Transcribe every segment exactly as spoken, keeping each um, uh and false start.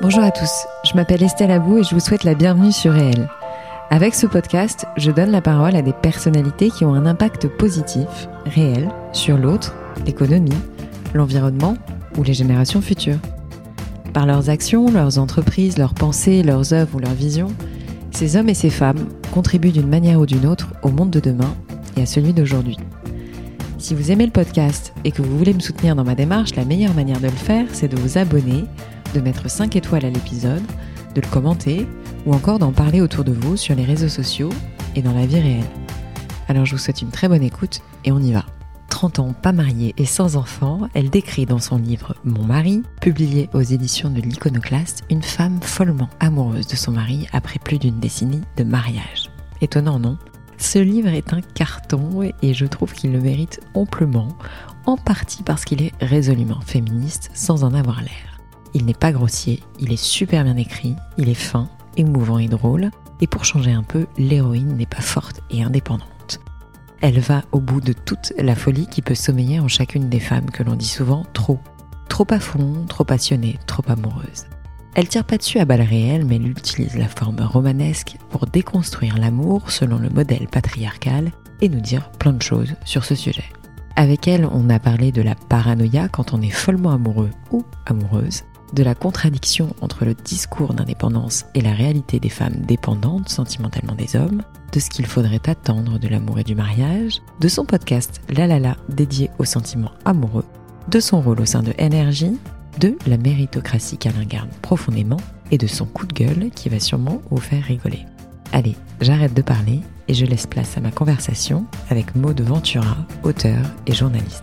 Bonjour à tous, je m'appelle Estelle Abou et je vous souhaite la bienvenue sur Réel. Avec ce podcast, je donne la parole à des personnalités qui ont un impact positif, réel, sur l'autre, l'économie, l'environnement ou les générations futures. Par leurs actions, leurs entreprises, leurs pensées, leurs œuvres ou leurs visions, ces hommes et ces femmes contribuent d'une manière ou d'une autre au monde de demain et à celui d'aujourd'hui. Si vous aimez le podcast et que vous voulez me soutenir dans ma démarche, la meilleure manière de le faire, c'est de vous abonner, de mettre cinq étoiles à l'épisode, de le commenter ou encore d'en parler autour de vous sur les réseaux sociaux et dans la vie réelle. Alors je vous souhaite une très bonne écoute et on y va. trente ans, pas mariée et sans enfant, elle décrit dans son livre « Mon mari », publié aux éditions de l'Iconoclaste, une femme follement amoureuse de son mari après plus d'une décennie de mariage. Étonnant, non ? Ce livre est un carton et je trouve qu'il le mérite amplement, en partie parce qu'il est résolument féministe sans en avoir l'air. Il n'est pas grossier, il est super bien écrit, il est fin, émouvant et drôle, et pour changer un peu, l'héroïne n'est pas forte et indépendante. Elle va au bout de toute la folie qui peut sommeiller en chacune des femmes que l'on dit souvent trop. Trop à fond, trop passionnée, trop amoureuse. Elle tire pas dessus à balles réelles, mais elle utilise la forme romanesque pour déconstruire l'amour selon le modèle patriarcal et nous dire plein de choses sur ce sujet. Avec elle, on a parlé de la paranoïa quand on est follement amoureux ou amoureuse, de la contradiction entre le discours d'indépendance et la réalité des femmes dépendantes sentimentalement des hommes, de ce qu'il faudrait attendre de l'amour et du mariage, de son podcast La La La dédié aux sentiments amoureux, de son rôle au sein de Énergie, de la méritocratie qu'elle incarne profondément et de son coup de gueule qui va sûrement vous faire rigoler. Allez, j'arrête de parler et je laisse place à ma conversation avec Maud Ventura, auteure et journaliste.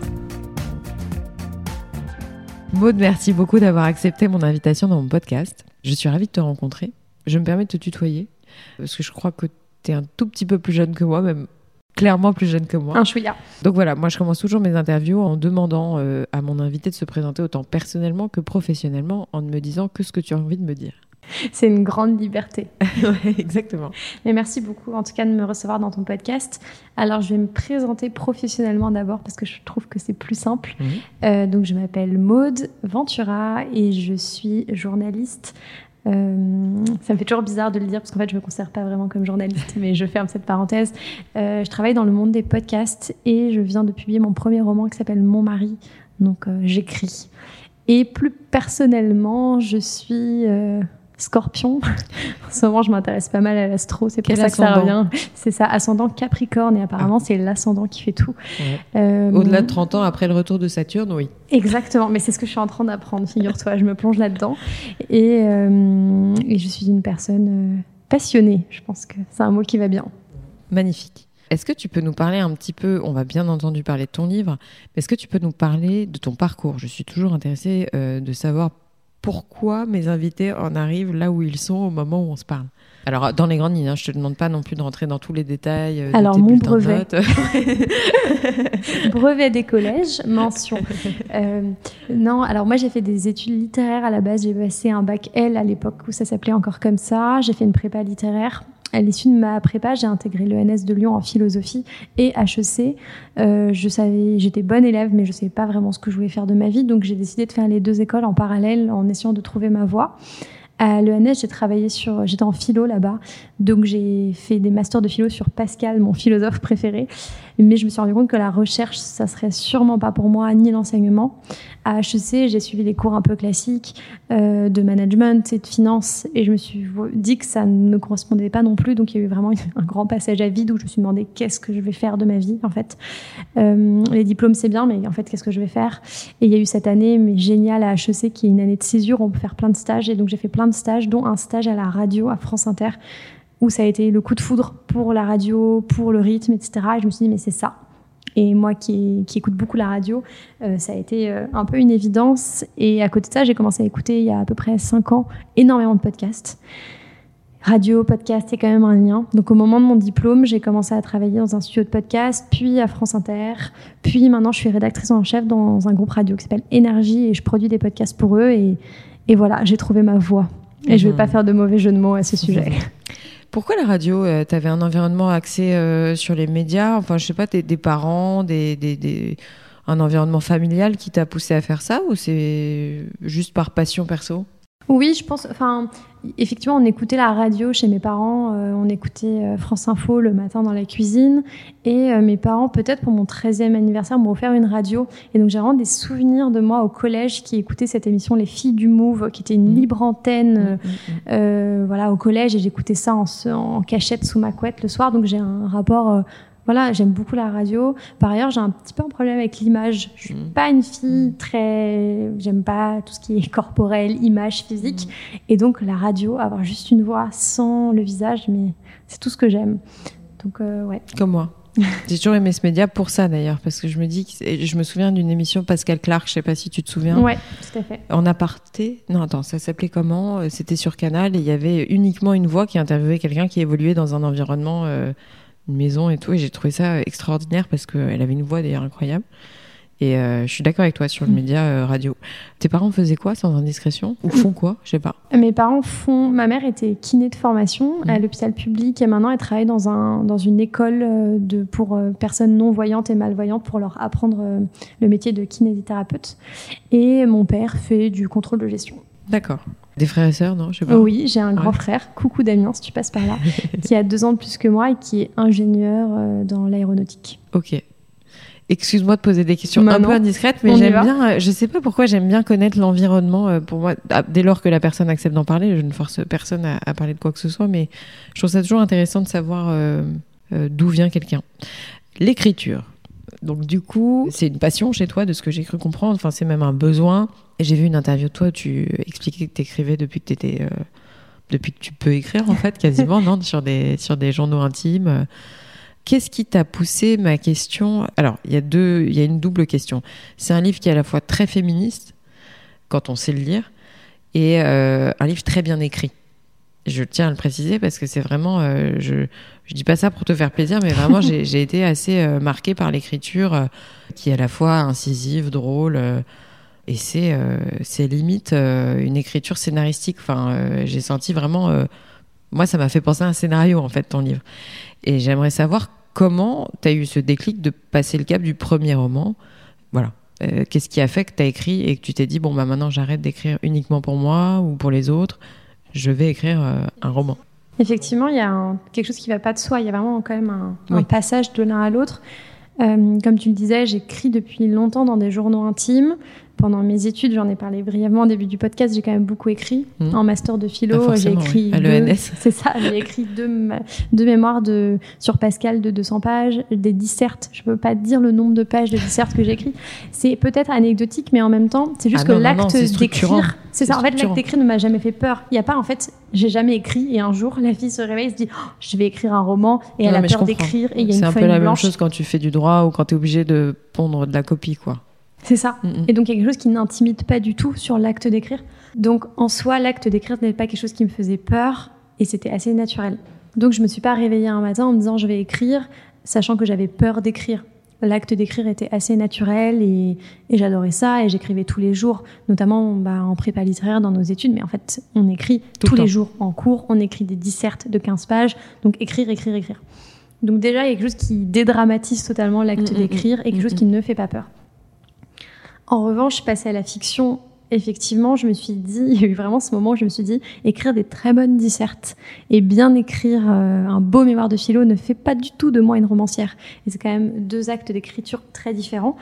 Maud, merci beaucoup d'avoir accepté mon invitation dans mon podcast. Je suis ravie de te rencontrer. Je me permets de te tutoyer parce que je crois que tu es un tout petit peu plus jeune que moi, même clairement plus jeune que moi. Un chouïa. Donc voilà, moi je commence toujours mes interviews en demandant euh, à mon invité de se présenter autant personnellement que professionnellement en ne me disant que ce que tu as envie de me dire. C'est une grande liberté. Ouais, exactement. Mais merci beaucoup en tout cas de me recevoir dans ton podcast. Alors je vais me présenter professionnellement d'abord parce que je trouve que c'est plus simple. Mmh. Euh, donc je m'appelle Maud Ventura et je suis journaliste. Euh, ça me fait toujours bizarre de le dire parce qu'en fait je me considère pas vraiment comme journaliste, mais je ferme cette parenthèse. Euh, je travaille dans le monde des podcasts et je viens de publier mon premier roman qui s'appelle Mon mari, donc euh, j'écris. Et plus personnellement, je suis euh, Scorpion. En ce moment, je m'intéresse pas mal à l'astro, c'est pour Quel ça ascendant? que ça revient. C'est ça, ascendant Capricorne, et apparemment, ah. c'est l'ascendant qui fait tout. Ouais. Euh, Au-delà de trente ans, après le retour de Saturne, oui. Exactement, mais c'est ce que je suis en train d'apprendre, figure-toi, je me plonge là-dedans. Et, euh, et je suis une personne euh, passionnée, je pense que c'est un mot qui va bien. Magnifique. Est-ce que tu peux nous parler un petit peu, on va bien entendu parler de ton livre, mais est-ce que tu peux nous parler de ton parcours ? Je suis toujours intéressée euh, de savoir pourquoi mes invités en arrivent là où ils sont au moment où on se parle. Alors, dans les grandes lignes, hein, je ne te demande pas non plus de rentrer dans tous les détails euh, de Alors, tes mon bulletins brevet. de notes. Brevet des collèges, mention. Euh, non, alors moi, j'ai fait des études littéraires à la base. J'ai passé un bac L à l'époque où ça s'appelait encore comme ça. J'ai fait une prépa littéraire. À l'issue de ma prépa, j'ai intégré l'E N S de Lyon en philosophie et H E C. Euh, je savais, j'étais bonne élève, mais je ne savais pas vraiment ce que je voulais faire de ma vie. Donc, j'ai décidé de faire les deux écoles en parallèle en essayant de trouver ma voie. À l'E N S, j'ai travaillé sur, j'étais en philo là-bas, donc j'ai fait des masters de philo sur Pascal, mon philosophe préféré. Mais je me suis rendu compte que la recherche, ça serait sûrement pas pour moi, ni l'enseignement. À H E C, j'ai suivi des cours un peu classiques euh, de management et de finance, et je me suis dit que ça ne me correspondait pas non plus. Donc il y a eu vraiment un grand passage à vide où je me suis demandé qu'est-ce que je vais faire de ma vie en fait. Euh, les diplômes c'est bien, mais en fait qu'est-ce que je vais faire ? Et il y a eu cette année mais géniale à H E C qui est une année de césure, on peut faire plein de stages, et donc j'ai fait plein de stages, dont un stage à la radio à France Inter, où ça a été le coup de foudre pour la radio, pour le rythme, et cetera. Et je me suis dit, mais c'est ça. Et moi qui, qui écoute beaucoup la radio, euh, ça a été euh, un peu une évidence. Et à côté de ça, j'ai commencé à écouter, il y a à peu près cinq ans, énormément de podcasts. Radio, podcast, c'est quand même un lien. Donc au moment de mon diplôme, j'ai commencé à travailler dans un studio de podcast, puis à France Inter, puis maintenant je suis rédactrice en chef dans un groupe radio qui s'appelle Énergie, et je produis des podcasts pour eux. Et, et voilà, j'ai trouvé ma voie. Et mmh. je ne vais pas faire de mauvais jeu de mots à ce sujet. Pourquoi la radio ? euh, Tu avais un environnement axé euh, sur les médias, enfin je sais pas, des, des parents, des, des, des, un environnement familial qui t'a poussé à faire ça, ou c'est juste par passion perso ? Oui, je pense. Enfin, effectivement, on écoutait la radio chez mes parents. Euh, on écoutait euh, France Info le matin dans la cuisine. Et euh, mes parents, peut-être pour mon treizième anniversaire, m'ont offert une radio. Et donc, j'ai vraiment des souvenirs de moi au collège qui écoutait cette émission Les Filles du Move, qui était une mmh. libre antenne, euh, mmh. euh, voilà, au collège. Et j'écoutais ça en, en cachette sous ma couette le soir. Donc, j'ai un rapport. Euh, Voilà, j'aime beaucoup la radio. Par ailleurs, j'ai un petit peu un problème avec l'image. Je suis mmh. pas une fille très... J'aime pas tout ce qui est corporel, image, physique. Mmh. Et donc, la radio, avoir juste une voix sans le visage, mais c'est tout ce que j'aime. Donc, euh, ouais. Comme moi. J'ai toujours aimé ce média pour ça, d'ailleurs, parce que je me dis... Que je me souviens d'une émission Pascal Clark, je sais pas si tu te souviens. Ouais, tout à fait. En aparté. Non, attends, ça s'appelait comment ? C'était sur Canal et il y avait uniquement une voix qui interviewait quelqu'un qui évoluait dans un environnement... Euh, une maison et tout, et j'ai trouvé ça extraordinaire parce qu'elle avait une voix d'ailleurs incroyable. Et euh, je suis d'accord avec toi sur le média euh, radio. Tes parents faisaient quoi sans indiscrétion ? Ou font quoi ? Je sais pas. Mes parents font... Ma mère était kiné de formation mmh. à l'hôpital public et maintenant elle travaille dans, un, dans une école de, pour euh, personnes non-voyantes et malvoyantes pour leur apprendre euh, le métier de kinésithérapeute. Et mon père fait du contrôle de gestion. D'accord. Des frères et sœurs, non ? Je sais pas. Oui, j'ai un grand ouais. frère, coucou Damien, si tu passes par là, qui a deux ans de plus que moi et qui est ingénieur euh, dans l'aéronautique. Ok. Excuse-moi de poser des questions Maintenant, un peu indiscrètes, mais j'aime bien, euh, je sais pas pourquoi, j'aime bien connaître l'environnement. Euh, pour moi, dès lors que la personne accepte d'en parler, je ne force personne à, à parler de quoi que ce soit, mais je trouve ça toujours intéressant de savoir euh, euh, d'où vient quelqu'un. L'écriture. Donc du coup, c'est une passion chez toi, de ce que j'ai cru comprendre. Enfin, c'est même un besoin. Et j'ai vu une interview de toi où tu expliquais que tu écrivais depuis que t'étais, euh, depuis que tu peux écrire en fait, quasiment, non, sur des sur des journaux intimes. Qu'est-ce qui t'a poussé, ma question ? Alors, il y a deux, il y a une double question. C'est un livre qui est à la fois très féministe, quand on sait le lire, et euh, un livre très bien écrit. Je tiens à le préciser parce que c'est vraiment, euh, je je dis pas ça pour te faire plaisir, mais vraiment j'ai j'ai été assez euh, marquée par l'écriture euh, qui est à la fois incisive, drôle, euh, et c'est euh, c'est limite euh, une écriture scénaristique. Enfin, euh, j'ai senti vraiment, euh, moi ça m'a fait penser à un scénario en fait ton livre. Et j'aimerais savoir comment tu as eu ce déclic de passer le cap du premier roman. Voilà. Euh, qu'est-ce qui a fait que tu as écrit et que tu t'es dit bon bah maintenant j'arrête d'écrire uniquement pour moi ou pour les autres. Je vais écrire euh, un roman. Effectivement, il y a un, quelque chose qui ne va pas de soi. Il y a vraiment quand même un, oui. un passage de l'un à l'autre. Euh, comme tu le disais, j'écris depuis longtemps dans des journaux intimes. Pendant mes études, j'en ai parlé brièvement au début du podcast, j'ai quand même beaucoup écrit. Mmh. En master de philo, ah, j'ai écrit oui. à deux, l'E N S. c'est ça, j'ai écrit deux, deux mémoires de, sur Pascal de deux cents pages, des dissertes. Je ne peux pas te dire le nombre de pages de dissertes que j'ai écrit. C'est peut-être anecdotique, mais en même temps, c'est juste ah que non, l'acte non, non, c'est d'écrire, c'est, c'est ça. En fait, structurant. L'acte d'écrire ne m'a jamais fait peur. Il n'y a pas, en fait, j'ai jamais écrit et un jour, la fille se réveille et se dit, oh, je vais écrire un roman et non, elle a peur d'écrire et il y a c'est une un feuille peu la blanche. même chose quand tu fais du droit ou quand tu es obligé de pondre de la copie, quoi. C'est ça. Mm-hmm. Et donc, il y a quelque chose qui n'intimide pas du tout sur l'acte d'écrire. Donc, en soi, l'acte d'écrire n'est pas quelque chose qui me faisait peur et c'était assez naturel. Donc, je me suis pas réveillée un matin en me disant je vais écrire, sachant que j'avais peur d'écrire. L'acte d'écrire était assez naturel et, et j'adorais ça et j'écrivais tous les jours, notamment bah, en prépa littéraire dans nos études. Mais en fait, on écrit Tout tous les jours en cours, on écrit des dissertes de quinze pages. Donc, écrire, écrire, écrire. Donc, déjà, il y a quelque chose qui dédramatise totalement l'acte mm-hmm. d'écrire et quelque mm-hmm. chose qui ne fait pas peur. En revanche, passer à la fiction, effectivement, je me suis dit, il y a eu vraiment ce moment où je me suis dit, écrire des très bonnes dissertes et bien écrire euh, un beau mémoire de philo ne fait pas du tout de moi une romancière. Et c'est quand même deux actes d'écriture très différents.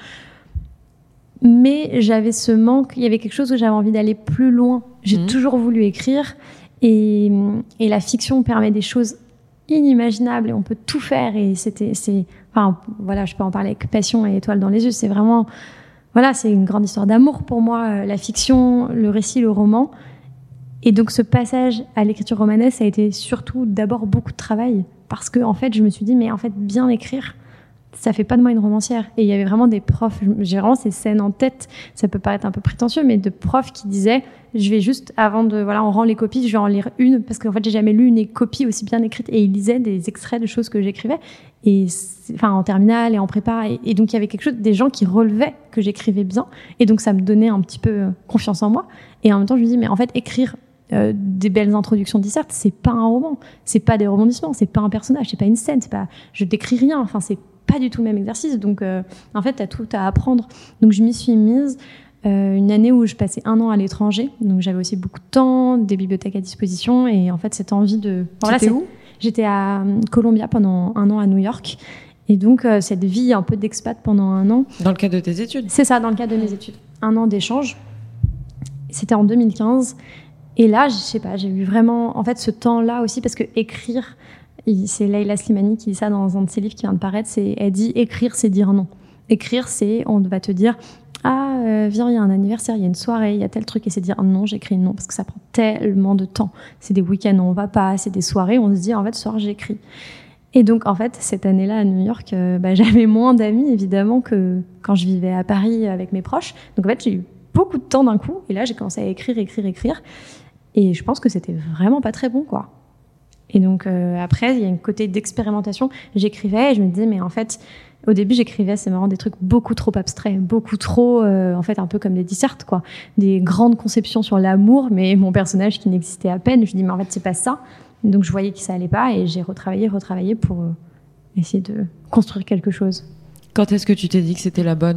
Mais j'avais ce manque, il y avait quelque chose où j'avais envie d'aller plus loin. J'ai mmh. toujours voulu écrire et, et la fiction permet des choses inimaginables et on peut tout faire. Et c'était, c'est, enfin, voilà, je peux en parler avec passion et étoile dans les yeux. C'est vraiment... Voilà, c'est une grande histoire d'amour pour moi, la fiction, le récit, le roman. Et donc ce passage à l'écriture romanesque, ça a été surtout d'abord beaucoup de travail. Parce que, en fait, je me suis dit, mais en fait, bien écrire, ça fait pas de moi une romancière. Et il y avait vraiment des profs, j'ai vraiment ces scènes en tête, ça peut paraître un peu prétentieux, mais de profs qui disaient, je vais juste, avant de, voilà, on rend les copies, je vais en lire une, parce qu'en fait, j'ai jamais lu une copie aussi bien écrite. Et ils lisaient des extraits de choses que j'écrivais. Et enfin en terminale et en prépa et, et donc il y avait quelque chose, des gens qui relevaient que j'écrivais bien et donc ça me donnait un petit peu euh, confiance en moi et en même temps je me dis mais en fait écrire euh, des belles introductions de dissertes c'est pas un roman, c'est pas des rebondissements, c'est pas un personnage, c'est pas une scène, c'est pas, je décris rien, enfin c'est pas du tout le même exercice donc euh, en fait t'as tout à apprendre donc je m'y suis mise Euh, une année où je passais un an à l'étranger, donc j'avais aussi beaucoup de temps, des bibliothèques à disposition, et en fait cette envie de... Voilà, C'était où ? J'étais à Columbia pendant un an à New York, et donc euh, cette vie un peu d'expat pendant un an. Dans le cadre de tes études ? C'est ça, dans le cadre de mes études. Un an d'échange. C'était en deux mille quinze, et là, je sais pas, j'ai eu vraiment, en fait, ce temps-là aussi, parce que écrire, c'est Leila Slimani qui dit ça dans un de ses livres qui vient de paraître, c'est, elle dit écrire, c'est dire non. Écrire, c'est, on va te dire, ah, euh, viens, il y a un anniversaire, il y a une soirée, il y a tel truc, et c'est dire non, j'écris non, parce que ça prend tellement de temps. C'est des week-ends où on va pas, c'est des soirées où on se dit, en fait, ce soir, j'écris. Et donc, en fait, cette année-là, à New York, euh, bah, j'avais moins d'amis, évidemment, que quand je vivais à Paris avec mes proches. Donc, en fait, j'ai eu beaucoup de temps d'un coup, et là, j'ai commencé à écrire, écrire, écrire, et je pense que c'était vraiment pas très bon, quoi. Et donc, euh, après, il y a un côté d'expérimentation. J'écrivais, et je me disais, mais en fait... Au début, j'écrivais, c'est marrant, des trucs beaucoup trop abstraits, beaucoup trop, euh, en fait, un peu comme des dissertes, quoi. Des grandes conceptions sur l'amour, mais mon personnage qui n'existait à peine, je dis, mais en fait, c'est pas ça. Donc, je voyais que ça allait pas, et j'ai retravaillé, retravaillé pour euh, essayer de construire quelque chose. Quand est-ce que tu t'es dit que c'était la bonne ?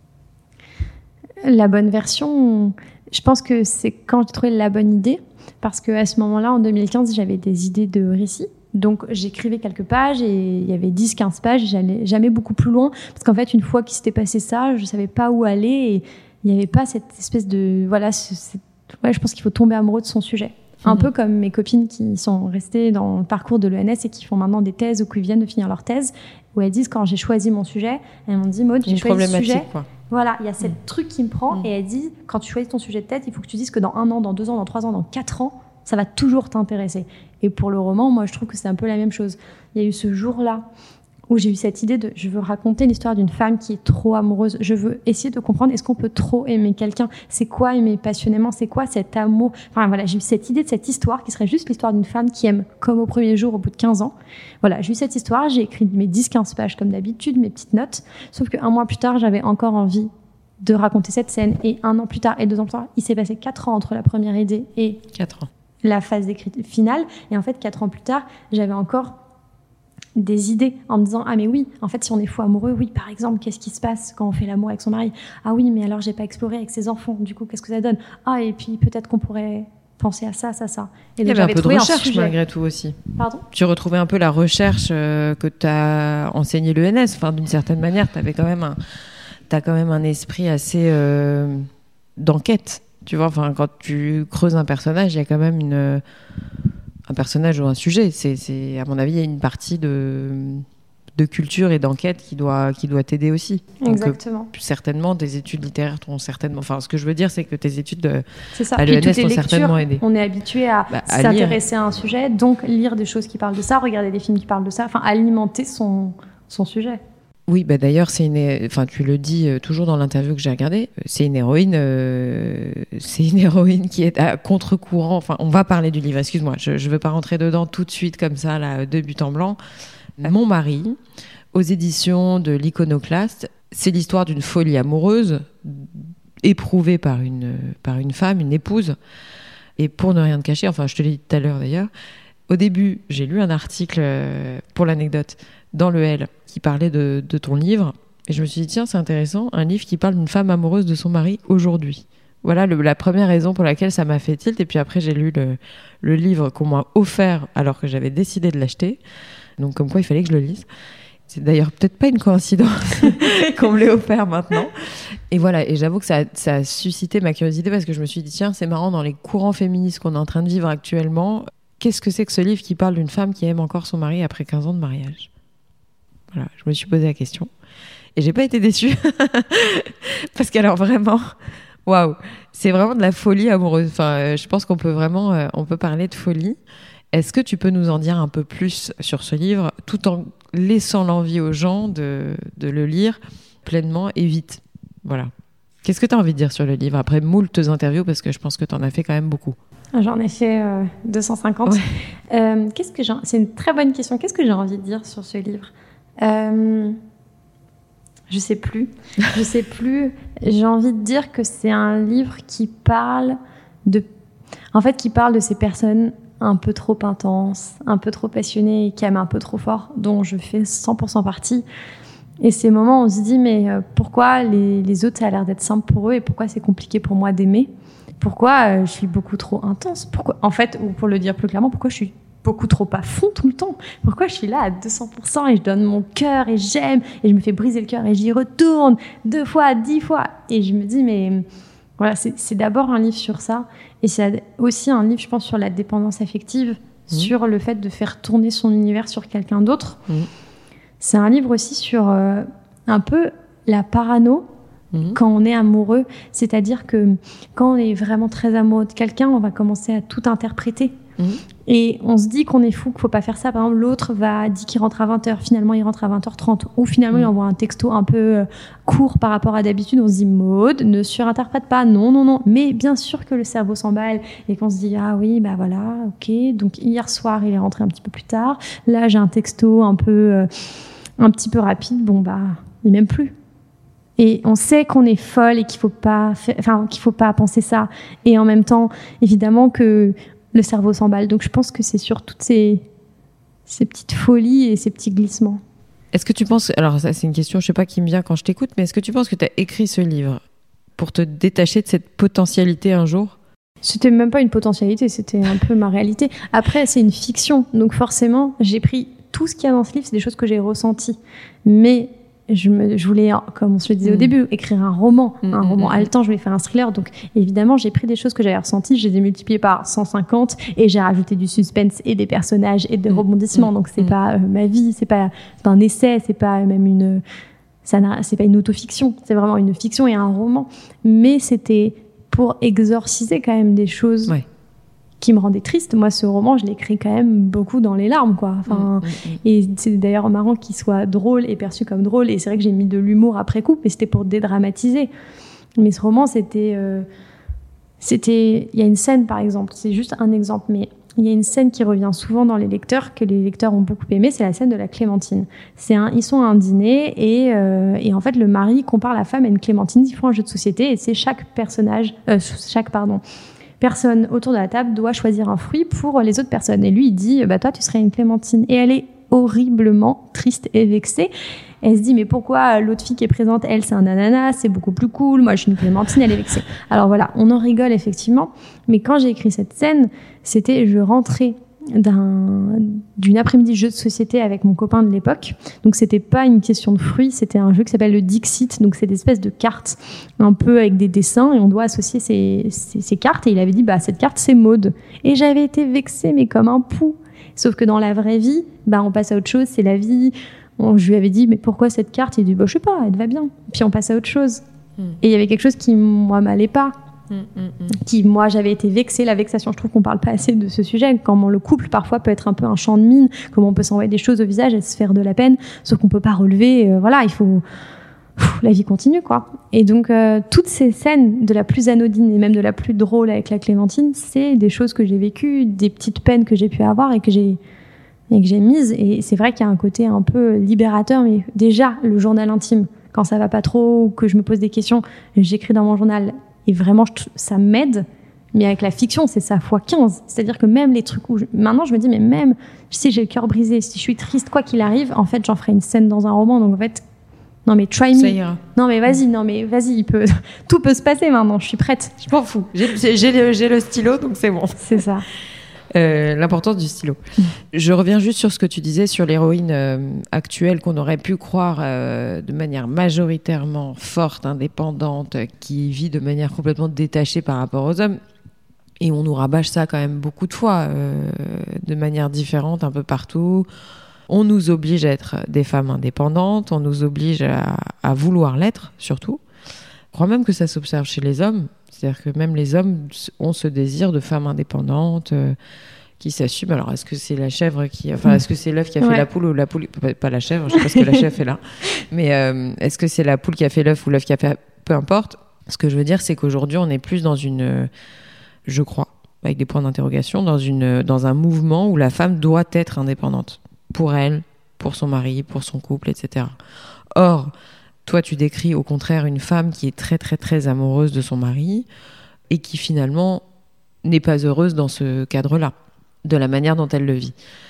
La bonne version, je pense que c'est quand j'ai trouvé la bonne idée, parce qu'à ce moment-là, en deux mille quinze, j'avais des idées de récits. Donc, j'écrivais quelques pages et il y avait dix quinze pages, j'allais jamais beaucoup plus loin. Parce qu'en fait, une fois qu'il s'était passé ça, je savais pas où aller et il n'y avait pas cette espèce de... Voilà, c'est, ouais, je pense qu'il faut tomber amoureux de son sujet. Un mmh. peu comme mes copines qui sont restées dans le parcours de l'E N S et qui font maintenant des thèses ou qui viennent de finir leur thèse, où elles disent, quand j'ai choisi mon sujet, elles m'ont dit, Maud, j'ai Une choisi ce sujet. Quoi. Voilà, il y a cette mmh. truc qui me prend mmh. et elle dit, quand tu choisis ton sujet de tête, il faut que tu dises que dans un an, dans deux ans, dans trois ans, dans quatre ans, ça va toujours t'intéresser. Et pour le roman, moi, je trouve que c'est un peu la même chose. Il y a eu ce jour-là où j'ai eu cette idée de, je veux raconter l'histoire d'une femme qui est trop amoureuse. Je veux essayer de comprendre, est-ce qu'on peut trop aimer quelqu'un ? C'est quoi aimer passionnément ? C'est quoi cet amour ? Enfin, voilà, j'ai eu cette idée de cette histoire qui serait juste l'histoire d'une femme qui aime comme au premier jour, au bout de quinze ans. Voilà, j'ai eu cette histoire, j'ai écrit mes dix quinze pages comme d'habitude, mes petites notes. Sauf qu'un mois plus tard, j'avais encore envie de raconter cette scène. Et un an plus tard, et deux ans plus tard, il s'est passé quatre ans entre la première idée et... Quatre ans. La phase d'écriture finale. Et en fait, quatre ans plus tard, j'avais encore des idées en me disant, ah mais oui, en fait, si on est fou amoureux, oui, par exemple, qu'est-ce qui se passe quand on fait l'amour avec son mari ? Ah oui, mais alors j'ai pas exploré avec ses enfants, du coup, qu'est-ce que ça donne ? Ah, et puis peut-être qu'on pourrait penser à ça, ça, ça. Et donc, il y avait un peu de recherche malgré tout aussi. Pardon ? Tu retrouvais un peu la recherche euh, que t'as enseigné l'E N S. Enfin, d'une certaine manière, t'avais quand même un, t'as quand même un esprit assez euh, d'enquête. Tu vois, enfin, quand tu creuses un personnage, il y a quand même une, un personnage ou un sujet. C'est, c'est, à mon avis, il y a une partie de, de culture et d'enquête qui doit, qui doit t'aider aussi. Exactement. Donc, euh, certainement, tes études littéraires t'ont certainement... Enfin, ce que je veux dire, c'est que tes études de, c'est ça. à l'E N S t'ont certainement aidé. On est habitué à, bah, à s'intéresser lire. à un sujet, donc lire des choses qui parlent de ça, regarder des films qui parlent de ça, enfin, alimenter son, son sujet. Oui, bah d'ailleurs, c'est une, enfin, tu le dis euh, toujours dans l'interview que j'ai regardée, c'est une héroïne, euh, c'est une héroïne qui est à contre-courant. Enfin, on va parler du livre. Excuse-moi, je, je veux pas rentrer dedans tout de suite comme ça, là, de but en blanc. Mon mari, aux éditions de l'Iconoclaste, c'est l'histoire d'une folie amoureuse éprouvée par une par une femme, une épouse. Et pour ne rien te cacher, enfin, je te l'ai dit tout à l'heure d'ailleurs. Au début, j'ai lu un article euh, pour l'anecdote dans le L qui parlait de, de ton livre et je me suis dit tiens c'est intéressant, un livre qui parle d'une femme amoureuse de son mari aujourd'hui. Voilà le, la première raison pour laquelle ça m'a fait tilt. Et puis après j'ai lu le, le livre qu'on m'a offert alors que j'avais décidé de l'acheter, donc comme quoi il fallait que je le lise. C'est d'ailleurs peut-être pas une coïncidence qu'on me l'ait offert maintenant. Et voilà, et j'avoue que ça a, ça a suscité ma curiosité parce que je me suis dit tiens c'est marrant, dans les courants féministes qu'on est en train de vivre actuellement, qu'est-ce que c'est que ce livre qui parle d'une femme qui aime encore son mari après quinze ans de mariage ? Voilà, je me suis posé la question et j'ai pas été déçue parce qu'alors vraiment, waouh, c'est vraiment de la folie amoureuse. Enfin, euh, je pense qu'on peut vraiment, euh, on peut parler de folie. Est-ce que tu peux nous en dire un peu plus sur ce livre, tout en laissant l'envie aux gens de de le lire pleinement et vite ? Voilà. Qu'est-ce que tu as envie de dire sur le livre après moult interviews, parce que je pense que tu en as fait quand même beaucoup. J'en ai fait euh, deux cent cinquante. Ouais. Euh, qu'est-ce que j'ai... C'est une très bonne question. Qu'est-ce que j'ai envie de dire sur ce livre ? euh... Je sais plus. Je sais plus. J'ai envie de dire que c'est un livre qui parle de... En fait, qui parle de ces personnes un peu trop intenses, un peu trop passionnées et qui aiment un peu trop fort, dont je fais cent pour cent partie. Et ces moments, on se dit, mais euh, pourquoi les, les autres, ça a l'air d'être simple pour eux et pourquoi c'est compliqué pour moi d'aimer ? Pourquoi euh, je suis beaucoup trop intense ? Pourquoi, en fait, ou pour le dire plus clairement, pourquoi je suis beaucoup trop à fond tout le temps ? Pourquoi je suis là à deux cents pour cent et je donne mon cœur et j'aime et je me fais briser le cœur et j'y retourne deux fois, dix fois ? Et je me dis, mais voilà, c'est, c'est d'abord un livre sur ça et c'est aussi un livre, je pense, sur la dépendance affective, mmh. sur le fait de faire tourner son univers sur quelqu'un d'autre. Mmh. C'est un livre aussi sur euh, un peu la parano mmh. quand on est amoureux. C'est-à-dire que quand on est vraiment très amoureux de quelqu'un, on va commencer à tout interpréter. Mmh. Et on se dit qu'on est fou, qu'il ne faut pas faire ça. Par exemple, l'autre va dire qu'il rentre à vingt heures. Finalement, il rentre à vingt heures trente. Ou finalement, mmh. il envoie un texto un peu euh, court par rapport à d'habitude. On se dit, Maud, ne surinterprète pas. Non, non, non. Mais bien sûr que le cerveau s'emballe et qu'on se dit, ah oui, bah voilà, ok. Donc, hier soir, il est rentré un petit peu plus tard. Là, j'ai un texto un peu... Euh, un petit peu rapide, bon bah, il m'aime plus. Et on sait qu'on est folle et qu'il faut pas, fa- enfin qu'il faut pas penser ça. Et en même temps, évidemment que le cerveau s'emballe. Donc je pense que c'est sur toutes ces ces petites folies et ces petits glissements. Est-ce que tu penses, alors ça c'est une question, je sais pas qui me vient quand je t'écoute, mais est-ce que tu penses que tu as écrit ce livre pour te détacher de cette potentialité un jour ? C'était même pas une potentialité, c'était un peu ma réalité. Après, c'est une fiction, donc forcément, j'ai pris tout ce qu'il y a dans ce livre, c'est des choses que j'ai ressenties. Mais je, me, je voulais, comme on se le disait mmh. au début, écrire un roman, mmh, un roman mmh. haletant, je voulais faire un thriller. Donc évidemment, j'ai pris des choses que j'avais ressenties, je les ai multipliées par cent cinquante et j'ai rajouté du suspense et des personnages et des mmh. rebondissements. Donc c'est mmh. pas euh, ma vie, c'est pas, c'est pas un essai, c'est pas même une, ça n'a, c'est pas une autofiction, c'est vraiment une fiction et un roman. Mais c'était pour exorciser quand même des choses. Ouais. Qui me rendait triste. Moi, ce roman, je l'ai écrit quand même beaucoup dans les larmes, quoi. Enfin, mmh, mmh. Et c'est d'ailleurs marrant qu'il soit drôle et perçu comme drôle. Et c'est vrai que j'ai mis de l'humour après coup, mais c'était pour dédramatiser. Mais ce roman, c'était, euh, c'était, il y a une scène, par exemple, c'est juste un exemple, mais il y a une scène qui revient souvent dans les lecteurs, que les lecteurs ont beaucoup aimé, c'est la scène de la clémentine. C'est un, ils sont à un dîner et, euh, et en fait, le mari compare la femme à une clémentine. Ils font un jeu de société et c'est chaque personnage, euh, chaque, pardon, personne autour de la table doit choisir un fruit pour les autres personnes. Et lui, il dit, bah, toi, tu serais une clémentine. Et elle est horriblement triste et vexée. Elle se dit, mais pourquoi l'autre fille qui est présente, elle, c'est un ananas, c'est beaucoup plus cool. Moi, je suis une clémentine, elle est vexée. Alors voilà, on en rigole effectivement. Mais quand j'ai écrit cette scène, c'était, je rentrais d'un, d'une après-midi jeu de société avec mon copain de l'époque. Donc c'était pas une question de fruits, c'était un jeu qui s'appelle le Dixit. Donc c'est des espèces de cartes un peu avec des dessins et on doit associer ces, ces, ces cartes. Et il avait dit, bah cette carte c'est Maud. Et j'avais été vexée mais comme un pou. Sauf que dans la vraie vie, bah on passe à autre chose, c'est la vie. On, je lui avais dit, mais pourquoi cette carte ? Il dit, bah je sais pas, elle te va bien. Puis on passe à autre chose. Mmh. Et il y avait quelque chose qui moi m'allait pas. Mmh, mmh, mmh. Qui, moi, j'avais été vexée, la vexation. Je trouve qu'on parle pas assez de ce sujet. Comment le couple, parfois, peut être un peu un champ de mine, comment on peut s'envoyer des choses au visage et se faire de la peine, sauf qu'on peut pas relever. Euh, voilà, il faut. Pff, la vie continue, quoi. Et donc, euh, toutes ces scènes, de la plus anodine et même de la plus drôle avec la clémentine, c'est des choses que j'ai vécues, des petites peines que j'ai pu avoir et que j'ai, et que j'ai mises. Et c'est vrai qu'il y a un côté un peu libérateur, mais déjà, le journal intime, quand ça va pas trop ou que je me pose des questions, j'écris dans mon journal. Et vraiment, je, ça m'aide. Mais avec la fiction, c'est ça fois quinze. C'est-à-dire que même les trucs où... Je, maintenant, je me dis, mais même si j'ai le cœur brisé, si je suis triste, quoi qu'il arrive, en fait, j'en ferai une scène dans un roman. Donc, en fait, non, mais try me. Ça ira. Non, mais vas-y, non, mais vas-y, il peut... tout peut se passer maintenant. Je suis prête. Je m'en fous. J'ai, j'ai, le, j'ai le stylo, donc c'est bon. C'est ça. Euh, l'importance du stylo. Mmh. Je reviens juste sur ce que tu disais sur l'héroïne euh, actuelle qu'on aurait pu croire euh, de manière majoritairement forte, indépendante, qui vit de manière complètement détachée par rapport aux hommes. Et on nous rabâche ça quand même beaucoup de fois, euh, de manière différente, un peu partout. On nous oblige à être des femmes indépendantes, on nous oblige à, à vouloir l'être, surtout. Je crois même que ça s'observe chez les hommes. C'est-à-dire que même les hommes ont ce désir de femmes indépendantes euh, qui s'assument. Alors, est-ce que c'est la chèvre qui... Enfin, est-ce que c'est l'œuf qui a ouais. fait la poule ou la poule... Pas la chèvre, je sais pas ce que la chèvre fait là. Mais euh, est-ce que c'est la poule qui a fait l'œuf ou l'œuf qui a fait... Peu importe. Ce que je veux dire, c'est qu'aujourd'hui, on est plus dans une... Je crois, avec des points d'interrogation, dans, une, dans un mouvement où la femme doit être indépendante. Pour elle, pour son mari, pour son couple, et cetera. Or... Toi, tu décris au contraire une femme qui est très, très, très amoureuse de son mari et qui finalement n'est pas heureuse dans ce cadre-là, de la manière dont elle le vit.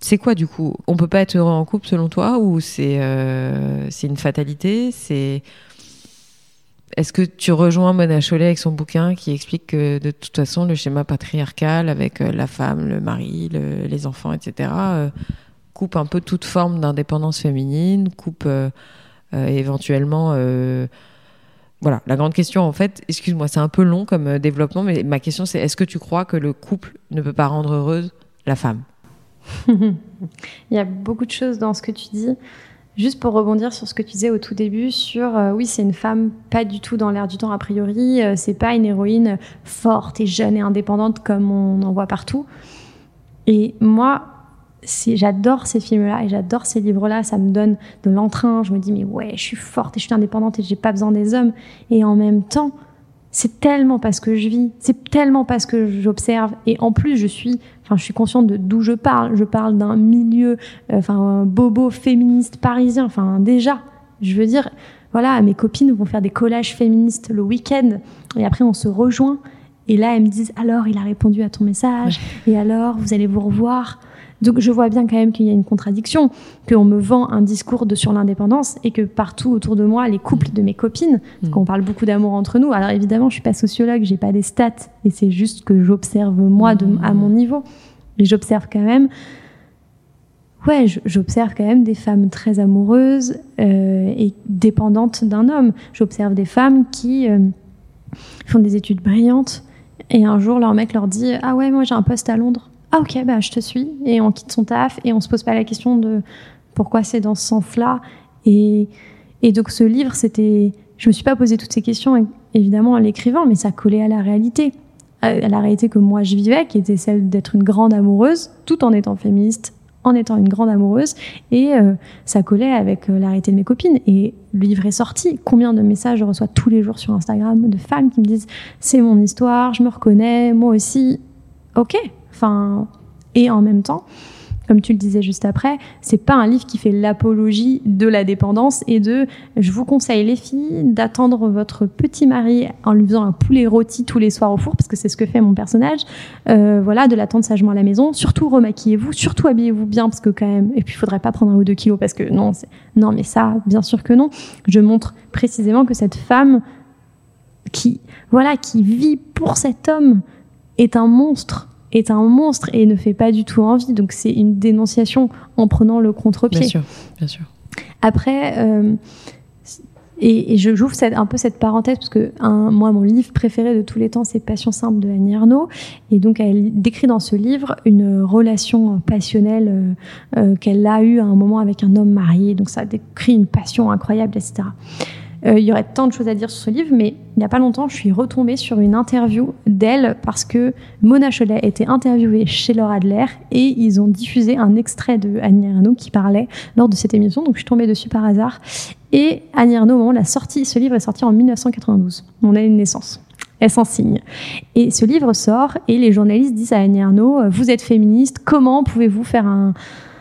c'est quoi du coup ? On peut pas être heureux en couple selon toi, ou c'est, euh, c'est une fatalité ? C'est... Est-ce que tu rejoins Mona Chollet avec son bouquin qui explique que de toute façon le schéma patriarcal avec la femme, le mari, le, les enfants, et cetera euh, coupe un peu toute forme d'indépendance féminine, coupe euh, euh, éventuellement... Euh, voilà, la grande question en fait, excuse-moi, c'est un peu long comme euh, développement, mais ma question c'est, est-ce que tu crois que le couple ne peut pas rendre heureuse la femme ? Il y a beaucoup de choses dans ce que tu dis. Juste pour rebondir sur ce que tu disais au tout début, sur euh, oui, c'est une femme pas du tout dans l'air du temps a priori, euh, c'est pas une héroïne forte et jeune et indépendante comme on en voit partout. Et moi, c'est, j'adore ces films-là et j'adore ces livres-là, ça me donne de l'entrain, je me dis mais ouais, je suis forte et je suis indépendante et j'ai pas besoin des hommes. Et en même temps, c'est tellement parce que je vis, c'est tellement parce que j'observe et en plus je suis, enfin je suis consciente de d'où je parle. Je parle d'un milieu, euh, enfin un bobo féministe parisien. Enfin déjà, je veux dire, voilà, mes copines vont faire des collages féministes le week-end et après on se rejoint et là elles me disent alors il a répondu à ton message et alors vous allez vous revoir. Donc je vois bien quand même qu'il y a une contradiction, qu'on me vend un discours de, sur l'indépendance et que partout autour de moi, les couples de mes copines, mmh. qu'on parle beaucoup d'amour entre nous. Alors évidemment, je suis pas sociologue, j'ai pas des stats et c'est juste que j'observe moi de, à mon niveau. Et j'observe quand même, ouais, j'observe quand même des femmes très amoureuses euh, et dépendantes d'un homme. J'observe des femmes qui euh, font des études brillantes et un jour leur mec leur dit « Ah ouais, moi j'ai un poste à Londres ». Ah ok, bah je te suis, et on quitte son taf et on se pose pas la question de pourquoi c'est dans ce sens-là. Et, et donc ce livre, c'était, je me suis pas posé toutes ces questions évidemment en l'écrivant, mais ça collait à la réalité, à la réalité que moi je vivais, qui était celle d'être une grande amoureuse, tout en étant féministe, en étant une grande amoureuse, et euh, ça collait avec euh, la réalité de mes copines. Et le livre est sorti. Combien de messages je reçois tous les jours sur Instagram de femmes qui me disent c'est mon histoire, je me reconnais, moi aussi. Ok. Enfin, et en même temps, comme tu le disais juste après, c'est pas un livre qui fait l'apologie de la dépendance et de je vous conseille les filles d'attendre votre petit mari en lui faisant un poulet rôti tous les soirs au four, parce que c'est ce que fait mon personnage, euh, voilà, de l'attendre sagement à la maison, surtout remaquillez-vous, surtout habillez-vous bien, parce que quand même, et puis il faudrait pas prendre un ou deux kilos, parce que non, c'est... non mais ça, bien sûr que non. Je montre précisément que cette femme qui, voilà, qui vit pour cet homme est un monstre, est un monstre et ne fait pas du tout envie. Donc c'est une dénonciation en prenant le contre-pied. Bien sûr, bien sûr. Après, euh, et, et je j'ouvre cette, un peu cette parenthèse parce que un, moi, mon livre préféré de tous les temps, c'est Passion simple de Annie Ernaux. Et donc elle décrit dans ce livre une relation passionnelle euh, euh, qu'elle a eue à un moment avec un homme marié. Donc ça décrit une passion incroyable, et cetera. Euh, il y aurait tant de choses à dire sur ce livre, mais il n'y a pas longtemps, je suis retombée sur une interview d'elle parce que Mona Chollet était interviewée chez Laura Adler et ils ont diffusé un extrait de Annie Ernaux qui parlait lors de cette émission. Donc je suis tombée dessus par hasard. Et Annie Ernaux, au moment où la sortie, ce livre est sorti en dix-neuf cent quatre-vingt-douze, mon année de naissance. Elle s'en signe. Et ce livre sort et les journalistes disent à Annie Ernaux, vous êtes féministe, comment pouvez-vous faire un...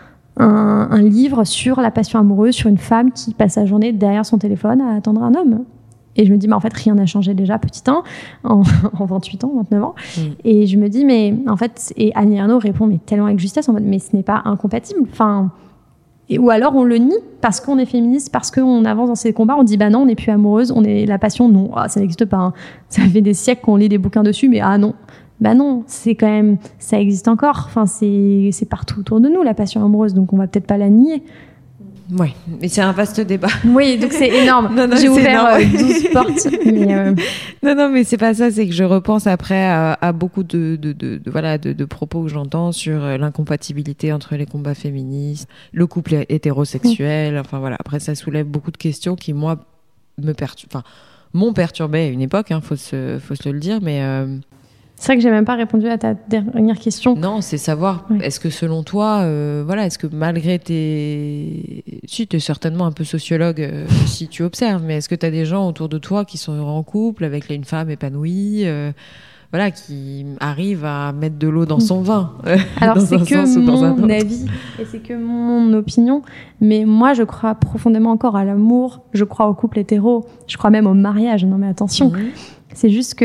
Un, un livre sur la passion amoureuse, sur une femme qui passe sa journée derrière son téléphone à attendre un homme. Et je me dis, mais en fait, rien n'a changé déjà, petit un, en, en vingt-huit ans, vingt-neuf ans. Mm. Et je me dis, mais en fait, et Annie Ernaux répond, mais tellement avec justesse, en mode, mais ce n'est pas incompatible. Enfin, et, ou alors on le nie parce qu'on est féministe, parce qu'on avance dans ces combats, on dit, bah non, on n'est plus amoureuse, on est la passion, non, ah, ça n'existe pas. Hein. Ça fait des siècles qu'on lit des bouquins dessus, mais ah non. Bah non, c'est quand même, ça existe encore. Enfin, c'est, c'est partout autour de nous, la passion amoureuse, donc on va peut-être pas la nier. Oui, mais c'est un vaste débat. Oui, donc c'est énorme. non, non, J'ai c'est ouvert euh, douze portes. Mais euh... Non, non, mais c'est pas ça. C'est que je repense après à, à beaucoup de, de, de, de, voilà, de, de propos que j'entends sur l'incompatibilité entre les combats féministes, le couple hétérosexuel. Enfin voilà. Après, ça soulève beaucoup de questions qui moi me perturbent, enfin m'ont perturbé à une époque. Hein, faut se, faut se le dire, mais. Euh... C'est vrai que j'ai même pas répondu à ta dernière question. Non, c'est savoir, oui. Est-ce que selon toi, euh, voilà, est-ce que malgré tes... Si, tu es certainement un peu sociologue euh, si tu observes, mais est-ce que tu as des gens autour de toi qui sont en couple avec une femme épanouie, euh, voilà, qui arrivent à mettre de l'eau dans son vin euh, Alors dans c'est un que sens ou dans un mon autre. avis et c'est que mon opinion, mais moi je crois profondément encore à l'amour, je crois au couple hétéro, je crois même au mariage, non mais attention, mmh. C'est juste que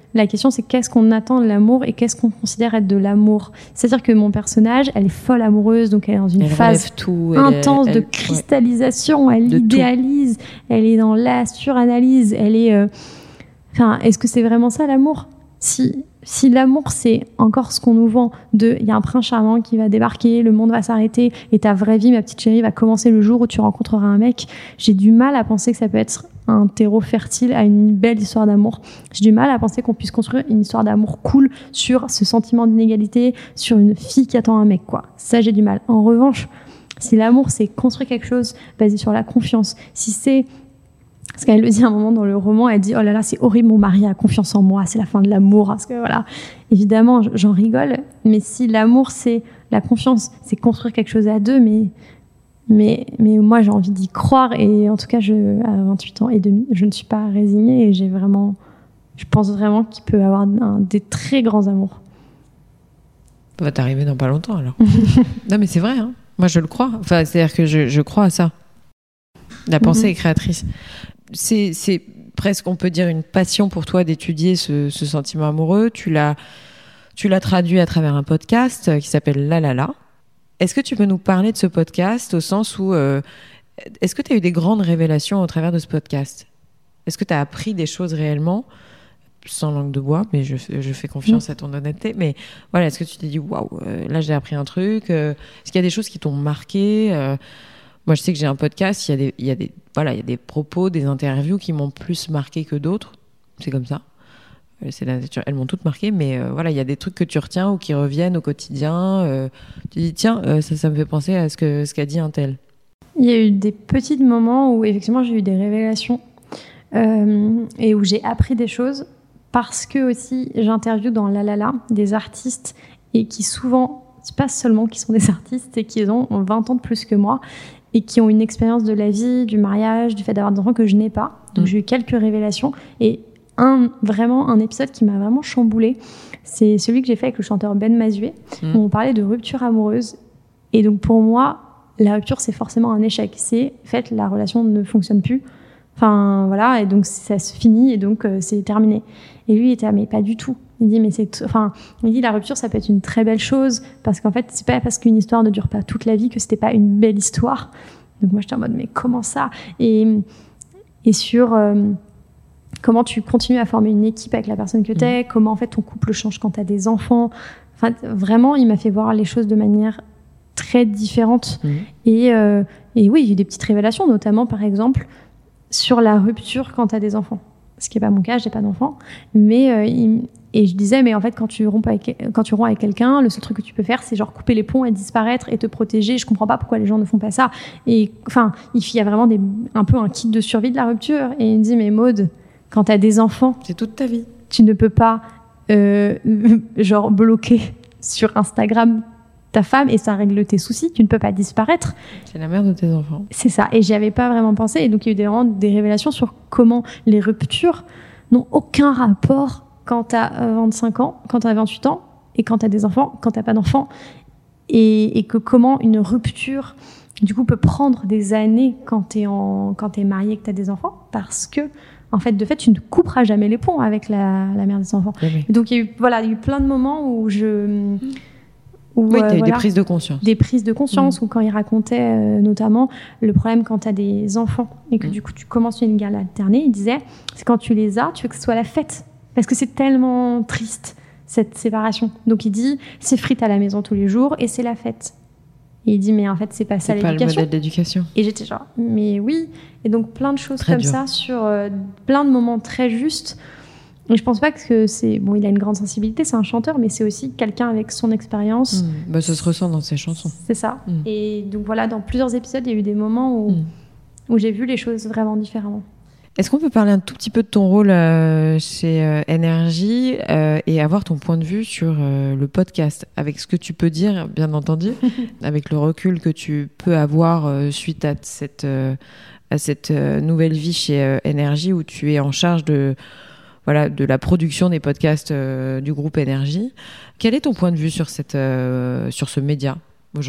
la question, c'est qu'est-ce qu'on attend de l'amour et qu'est-ce qu'on considère être de l'amour. C'est-à-dire que mon personnage, elle est folle amoureuse, donc elle est dans une elle phase tout, intense elle, de elle, cristallisation, ouais, elle de idéalise, tout. Elle est dans la suranalyse, elle est... Euh... Enfin, est-ce que c'est vraiment ça l'amour ? Si, si l'amour, c'est encore ce qu'on nous vend, de il y a un prince charmant qui va débarquer, le monde va s'arrêter et ta vraie vie, ma petite chérie, va commencer le jour où tu rencontreras un mec, j'ai du mal à penser que ça peut être un terreau fertile à une belle histoire d'amour. J'ai du mal à penser qu'on puisse construire une histoire d'amour cool sur ce sentiment d'inégalité, sur une fille qui attend un mec, quoi. Ça, j'ai du mal. En revanche, si l'amour, c'est construire quelque chose basé sur la confiance, si c'est... Parce qu'elle le dit à un moment dans le roman, elle dit « Oh là là, c'est horrible, mon mari a confiance en moi, c'est la fin de l'amour. » Parce que voilà, évidemment, j'en rigole. Mais si l'amour, c'est la confiance, c'est construire quelque chose à deux, mais, mais, mais moi, j'ai envie d'y croire. Et en tout cas, je, à vingt-huit ans et demi, je ne suis pas résignée et j'ai vraiment... Je pense vraiment qu'il peut y avoir un, des très grands amours. Ça va t'arriver dans pas longtemps, alors. Non, mais c'est vrai, hein. Moi, je le crois. Enfin, c'est-à-dire que je, je crois à ça. La pensée mm-hmm. est créatrice. C'est, c'est presque, on peut dire, une passion pour toi d'étudier ce, ce sentiment amoureux. Tu l'as, tu l'as traduit à travers un podcast qui s'appelle La La La. Est-ce que tu peux nous parler de ce podcast au sens où... Euh, est-ce que tu as eu des grandes révélations au travers de ce podcast ? Est-ce que tu as appris des choses réellement ? Sans langue de bois, mais je, je fais confiance mmh. à ton honnêteté. Mais voilà, est-ce que tu t'es dit, waouh, euh, là j'ai appris un truc euh, est-ce qu'il y a des choses qui t'ont marqué euh, Moi, je sais que j'ai un podcast, il y a des, il y a des, voilà, il y a des propos, des interviews qui m'ont plus marqué que d'autres. C'est comme ça. C'est la nature. Elles m'ont toutes marqué, mais euh, voilà, il y a des trucs que tu retiens ou qui reviennent au quotidien. Euh, tu dis, tiens, euh, ça, ça me fait penser à ce, que, ce qu'a dit un tel. Il y a eu des petits moments où, effectivement, j'ai eu des révélations euh, et où j'ai appris des choses parce que aussi, j'interviewe dans La La La des artistes et qui souvent, c'est pas seulement qui sont des artistes, et qui ont vingt ans de plus que moi et qui ont une expérience de la vie, du mariage, du fait d'avoir des enfants que je n'ai pas. Donc, mmh. j'ai eu quelques révélations. Et un, vraiment, un épisode qui m'a vraiment chamboulée, c'est celui que j'ai fait avec le chanteur Ben Mazué, mmh. où on parlait de rupture amoureuse. Et donc, pour moi, la rupture, c'est forcément un échec. C'est, en fait, la relation ne fonctionne plus. Enfin, voilà, et donc, ça se finit, et donc, euh, c'est terminé. Et lui, il était, mais pas du tout. Il dit, mais c'est, t- enfin, il dit, la rupture, ça peut être une très belle chose, parce qu'en fait, c'est pas parce qu'une histoire ne dure pas toute la vie que c'était pas une belle histoire. Donc, moi, j'étais en mode, mais comment ça? Et, et sur euh, comment tu continues à former une équipe avec la personne que t'es, mmh. comment, en fait, ton couple change quand t'as des enfants. Enfin, vraiment, il m'a fait voir les choses de manière très différente. Mmh. Et, euh, et oui, il y a eu des petites révélations, notamment, par exemple, sur la rupture quand t'as des enfants. Ce qui n'est pas mon cas, j'ai pas d'enfant. Mais, euh, il, et je disais, mais en fait, quand tu romps avec, quand tu romps avec quelqu'un, le seul truc que tu peux faire, c'est genre couper les ponts et disparaître et te protéger. Je comprends pas pourquoi les gens ne font pas ça. Et enfin, il y a vraiment des, un peu un kit de survie de la rupture. Et il me dit, mais Maud, quand t'as des enfants, c'est toute ta vie. Tu ne peux pas, euh, genre, bloquer sur Instagram ta femme et ça règle tes soucis. Tu ne peux pas disparaître. C'est la mère de tes enfants. C'est ça. Et j'y avais pas vraiment pensé. Et donc, il y a eu des, vraiment des révélations sur comment les ruptures n'ont aucun rapport quand tu as vingt-cinq ans, quand tu as vingt-huit ans, et quand tu as des enfants, quand tu n'as pas d'enfants. Et, et que comment une rupture, du coup, peut prendre des années quand tu es en, quand tu es marié et que tu as des enfants. Parce que, en fait, de fait, tu ne couperas jamais les ponts avec la, la mère des enfants. Oui. Et donc, il y a eu, voilà, il y a eu plein de moments où je... Où, oui, tu as euh, eu voilà, des prises de conscience. Des prises de conscience, mmh. où quand il racontait euh, notamment le problème quand tu as des enfants et que mmh. du coup tu commences une garde alternée, il disait, c'est quand tu les as, tu veux que ce soit la fête. Parce que c'est tellement triste, cette séparation. Donc il dit, c'est frites à la maison tous les jours et c'est la fête. Et il dit, mais en fait, c'est pas ça c'est l'éducation. C'est pas le modèle d'éducation. Et j'étais genre, mais oui. Et donc plein de choses très comme dur. ça, sur euh, plein de moments très justes. Et je pense pas que c'est... Bon, il a une grande sensibilité, c'est un chanteur, mais c'est aussi quelqu'un avec son expérience. Mmh. Bah, ça se ressent dans ses chansons. C'est ça. Mmh. Et donc voilà, dans plusieurs épisodes, il y a eu des moments où, mmh. où j'ai vu les choses vraiment différemment. Est-ce qu'on peut parler un tout petit peu de ton rôle euh, chez euh, Énergie euh, et avoir ton point de vue sur euh, le podcast, avec ce que tu peux dire, bien entendu, avec le recul que tu peux avoir euh, suite à cette, euh, à cette euh, nouvelle vie chez euh, Énergie, où tu es en charge de... Voilà, de la production des podcasts euh, du groupe Énergie. Quel est ton point de vue sur, cette, euh, sur ce média aujourd'hui ?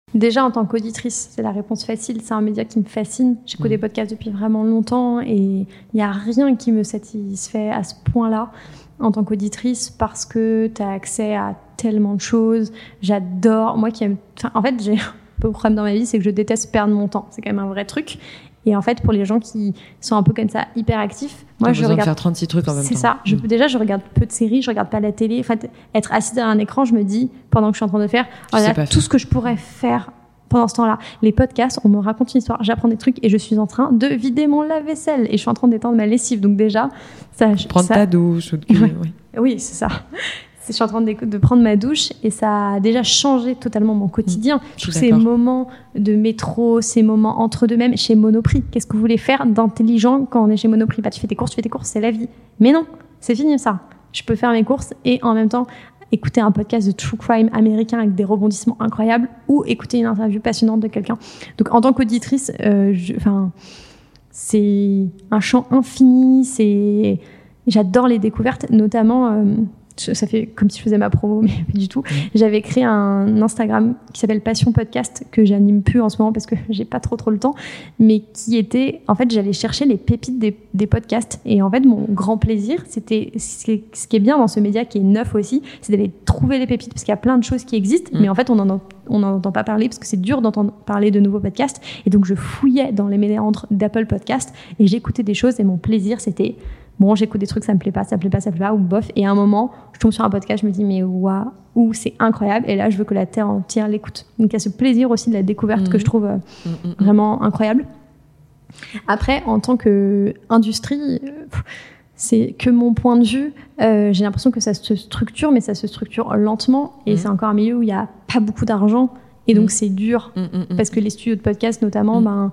Déjà, en tant qu'auditrice, c'est la réponse facile. C'est un média qui me fascine. J'écoute mmh. des podcasts depuis vraiment longtemps et il n'y a rien qui me satisfait à ce point-là en tant qu'auditrice parce que tu as accès à tellement de choses. J'adore. Moi qui aime. Enfin, en fait, j'ai un peu de problème dans ma vie, c'est que je déteste perdre mon temps. C'est quand même un vrai truc. Et en fait, pour les gens qui sont un peu comme ça, hyper actifs, moi, je regarde. De faire trente-six trucs en même c'est temps. C'est ça. Je, déjà, je regarde peu de séries, je regarde pas la télé. En fait, être assise derrière un écran, je me dis, pendant que je suis en train de faire, oh là, tout faire. ce que je pourrais faire pendant ce temps-là. Les podcasts, on me raconte une histoire, j'apprends des trucs et je suis en train de vider mon lave-vaisselle et je suis en train d'étendre ma lessive. Donc déjà, ça. Prendre ça... ta douche. Ou de... ouais. Oui. oui, c'est ça. Je suis en train de, de prendre ma douche et ça a déjà changé totalement mon quotidien. Mmh, Tous ces moments de métro, ces moments entre deux mêmes chez Monoprix. Qu'est-ce que vous voulez faire d'intelligent quand on est chez Monoprix ? Bah, tu fais tes courses, tu fais tes courses, c'est la vie. Mais non, c'est fini ça. Je peux faire mes courses et en même temps écouter un podcast de true crime américain avec des rebondissements incroyables ou écouter une interview passionnante de quelqu'un. Donc en tant qu'auditrice, euh, je, c'est un champ infini. C'est... J'adore les découvertes, notamment... Euh, ça fait comme si je faisais ma promo, mais pas du tout. J'avais créé un Instagram qui s'appelle Passion Podcast, que j'anime plus en ce moment parce que j'ai pas trop trop le temps, mais qui était, en fait, j'allais chercher les pépites des, des podcasts. Et en fait, mon grand plaisir, c'était, ce qui est bien dans ce média qui est neuf aussi, c'est d'aller trouver les pépites parce qu'il y a plein de choses qui existent, mmh. mais en fait, on en on n'en entend pas parler parce que c'est dur d'entendre parler de nouveaux podcasts. Et donc, je fouillais dans les méandres d'Apple Podcast et j'écoutais des choses et mon plaisir, c'était bon, j'écoute des trucs, ça me plaît pas, ça me plaît pas, ça me plaît pas, ou bof. Et à un moment, je tombe sur un podcast, je me dis, mais waouh, c'est incroyable. Et là, je veux que la terre entière l'écoute. Donc, il y a ce plaisir aussi de la découverte mmh. que je trouve euh, mmh. vraiment incroyable. Après, en tant qu'industrie, c'est que mon point de vue. Euh, j'ai l'impression que ça se structure, mais ça se structure lentement. Et mmh. c'est encore un milieu où il n'y a pas beaucoup d'argent. Et donc, mmh. c'est dur. Mmh, mmh, parce que les studios de podcast, notamment, mmh. ben,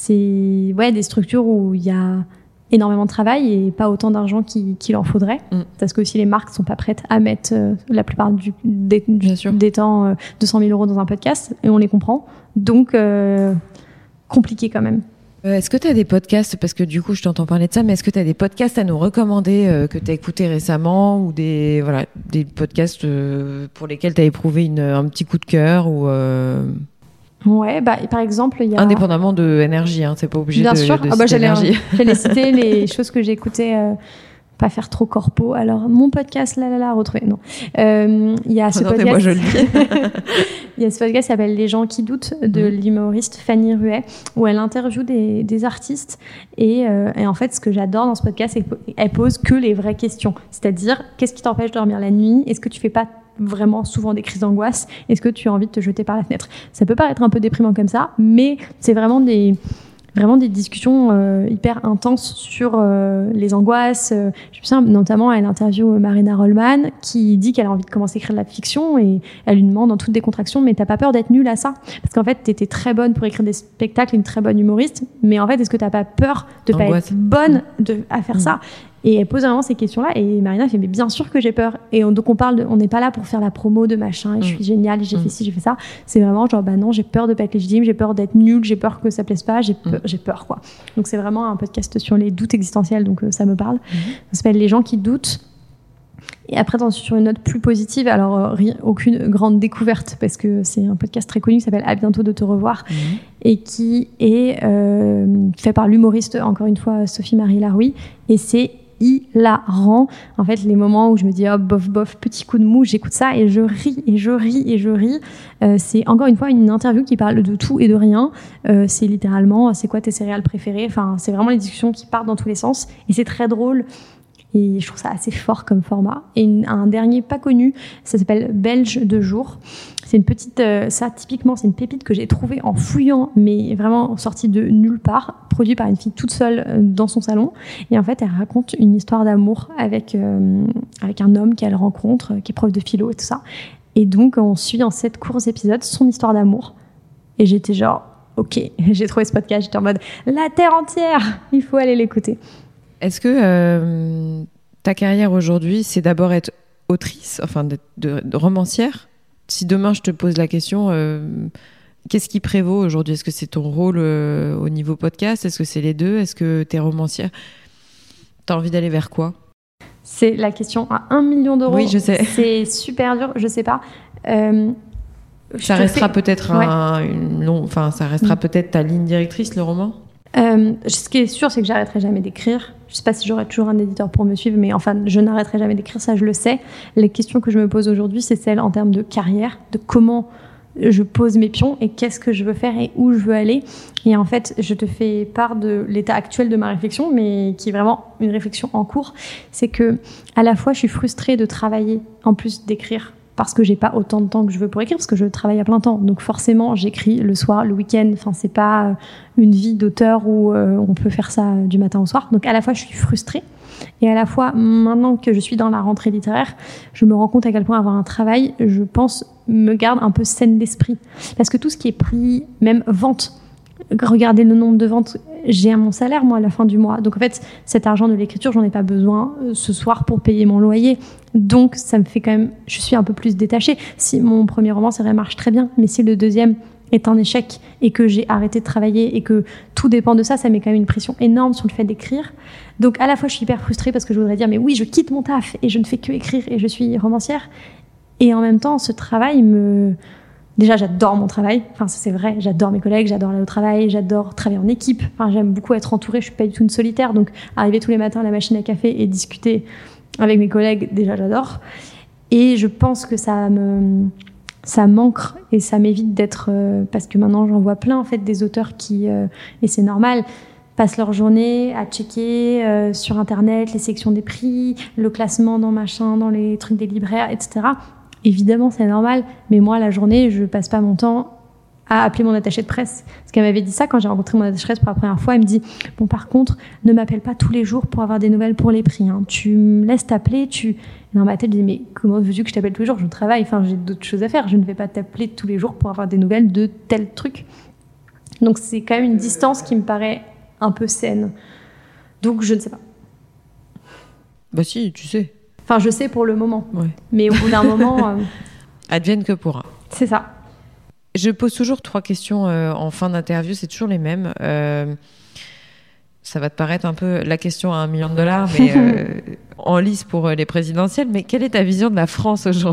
c'est ouais, des structures où il y a énormément de travail et pas autant d'argent qu'il, qu'il en faudrait. Mmh. Parce que aussi, les marques ne sont pas prêtes à mettre euh, la plupart du, des, des temps euh, deux cent mille euros dans un podcast. Et on les comprend. Donc, euh, compliqué quand même. Euh, est-ce que tu as des podcasts, parce que du coup je t'entends parler de ça, mais est-ce que tu as des podcasts à nous recommander euh, que tu as écoutés récemment ou des, voilà, des podcasts euh, pour lesquels tu as éprouvé une, un petit coup de cœur ou euh... Ouais, bah, par exemple, il y a... Indépendamment de énergie, hein, c'est pas obligé Bien de, sûr. de ah bah, citer j'allais, énergie. J'allais citer les choses que j'ai écoutées, euh, pas faire trop corpo. Alors, mon podcast, là, là, là, retrouver. Non. Euh, il y a ce non, podcast. mais moi, je le dis. Il y a ce podcast qui s'appelle Les gens qui doutent de mmh. l'humoriste Fanny Ruet, où elle interviewe des, des artistes. Et, euh, et en fait, ce que j'adore dans ce podcast, c'est qu'elle pose que les vraies questions. C'est-à-dire, qu'est-ce qui t'empêche de dormir la nuit ? Est-ce que tu fais pas vraiment souvent des crises d'angoisse ? Est-ce que tu as envie de te jeter par la fenêtre ? Ça peut paraître un peu déprimant comme ça, mais c'est vraiment des, vraiment des discussions euh, hyper intenses sur euh, les angoisses. Euh, je me souviens notamment à une interview Marina Rollman qui dit qu'elle a envie de commencer à écrire de la fiction et elle lui demande en toute décontraction, mais t'as pas peur d'être nulle à ça ? Parce qu'en fait, t'étais très bonne pour écrire des spectacles, une très bonne humoriste, mais en fait, est-ce que t'as pas peur de Angoisse. Pas être bonne de, à faire mmh. ça ? Et elle pose vraiment ces questions-là et Marina fait mais bien sûr que j'ai peur. Et on, donc on parle de, on n'est pas là pour faire la promo de machin et mmh. je suis géniale et j'ai mmh. fait ci, j'ai fait ça. C'est vraiment genre bah non, j'ai peur de pas être légitime, j'ai peur d'être nulle, j'ai peur que ça plaise pas, j'ai peur, mmh. j'ai peur quoi. Donc c'est vraiment un podcast sur les doutes existentiels, donc euh, ça me parle. Mmh. Ça s'appelle Les gens qui doutent. Et après, sur une note plus positive, alors euh, rien, aucune grande découverte parce que c'est un podcast très connu qui s'appelle À bientôt de te revoir mmh. et qui est euh, fait par l'humoriste encore une fois Sophie-Marie Laroui et c'est hilarant. En fait, les moments où je me dis oh bof bof, petit coup de mou, j'écoute ça et je ris et je ris et je ris. Euh, c'est encore une fois une interview qui parle de tout et de rien. Euh, c'est littéralement c'est quoi tes céréales préférées. Enfin, c'est vraiment les discussions qui partent dans tous les sens et c'est très drôle. Et je trouve ça assez fort comme format. Et une, un dernier pas connu, ça s'appelle Belge de jour. C'est une petite, euh, ça typiquement, c'est une pépite que j'ai trouvée en fouillant, mais vraiment sortie de nulle part, produite par une fille toute seule euh, dans son salon. Et en fait, elle raconte une histoire d'amour avec euh, avec un homme qu'elle rencontre, euh, qui est prof de philo et tout ça. Et donc, on suit en sept courts épisodes son histoire d'amour. Et j'étais genre, ok, j'ai trouvé ce podcast, j'étais en mode la terre entière, il faut aller l'écouter. Est-ce que euh, ta carrière aujourd'hui, c'est d'abord être autrice, enfin de, de, de romancière ? Si demain je te pose la question, euh, qu'est-ce qui prévaut aujourd'hui ? Est-ce que c'est ton rôle euh, au niveau podcast ? Est-ce que c'est les deux ? Est-ce que t'es romancière ? T'as envie d'aller vers quoi ? C'est la question à un million d'euros. Oui, je sais. C'est super dur, je sais pas. Euh, Ça restera fais... peut-être ouais. un, une long... enfin, ça restera mmh. peut-être ta ligne directrice, le roman. Euh, ce qui est sûr, c'est que j'arrêterai jamais d'écrire. Je sais pas si j'aurai toujours un éditeur pour me suivre, mais enfin, je n'arrêterai jamais d'écrire, ça je le sais. Les questions que je me pose aujourd'hui, c'est celles en termes de carrière, de comment je pose mes pions et qu'est-ce que je veux faire et où je veux aller. Et en fait, je te fais part de l'état actuel de ma réflexion, mais qui est vraiment une réflexion en cours. C'est que, à la fois, je suis frustrée de travailler en plus d'écrire, parce que j'ai pas autant de temps que je veux pour écrire, parce que je travaille à plein temps. Donc forcément, j'écris le soir, le week-end. Enfin, c'est pas une vie d'auteur où euh, on peut faire ça du matin au soir. Donc à la fois, je suis frustrée. Et à la fois, maintenant que je suis dans la rentrée littéraire, je me rends compte à quel point avoir un travail, je pense, me garde un peu saine d'esprit. Parce que tout ce qui est prix, même vente, regardez le nombre de ventes, j'ai mon salaire, moi, à la fin du mois. Donc, en fait, cet argent de l'écriture, j'en ai pas besoin euh, ce soir pour payer mon loyer. Donc, ça me fait quand même... Je suis un peu plus détachée. Si mon premier roman, ça marche très bien. Mais si le deuxième est un échec et que j'ai arrêté de travailler et que tout dépend de ça, ça met quand même une pression énorme sur le fait d'écrire. Donc, à la fois, je suis hyper frustrée parce que je voudrais dire, mais oui, je quitte mon taf et je ne fais que écrire et je suis romancière. Et en même temps, ce travail me... Déjà, j'adore mon travail. Enfin, ça, c'est vrai. J'adore mes collègues, j'adore aller au travail, j'adore travailler en équipe. Enfin, j'aime beaucoup être entourée. Je suis pas du tout une solitaire. Donc, arriver tous les matins à la machine à café et discuter avec mes collègues, déjà, j'adore. Et je pense que ça me, ça m'ancre et ça m'évite d'être, euh, parce que maintenant, j'en vois plein, en fait, des auteurs qui, euh, et c'est normal, passent leur journée à checker euh, sur Internet les sections des prix, le classement dans machin, dans les trucs des libraires, et cetera. Évidemment, c'est normal, mais moi, la journée, je passe pas mon temps à appeler mon attaché de presse. Parce qu'elle m'avait dit ça quand j'ai rencontré mon attaché de presse pour la première fois. Elle me dit, bon, par contre, ne m'appelle pas tous les jours pour avoir des nouvelles pour les prix. Hein. Tu me laisses t'appeler, tu... Et dans ma tête, je dis, mais comment veux-tu que je t'appelle tous les jours ? Je travaille, enfin, j'ai d'autres choses à faire. Je ne vais pas t'appeler tous les jours pour avoir des nouvelles de tel truc. Donc, c'est quand même une distance qui me paraît un peu saine. Donc, je ne sais pas. Bah si, tu sais. Enfin, je sais pour le moment. Ouais. Mais au bout d'un moment... Euh... Advienne que pourra. C'est ça. Je pose toujours trois questions euh, en fin d'interview, c'est toujours les mêmes. Euh, ça va te paraître un peu la question à un million de dollars, mais euh, en lice pour euh, les présidentielles. Mais quelle est ta vision de la France aujourd'hui ?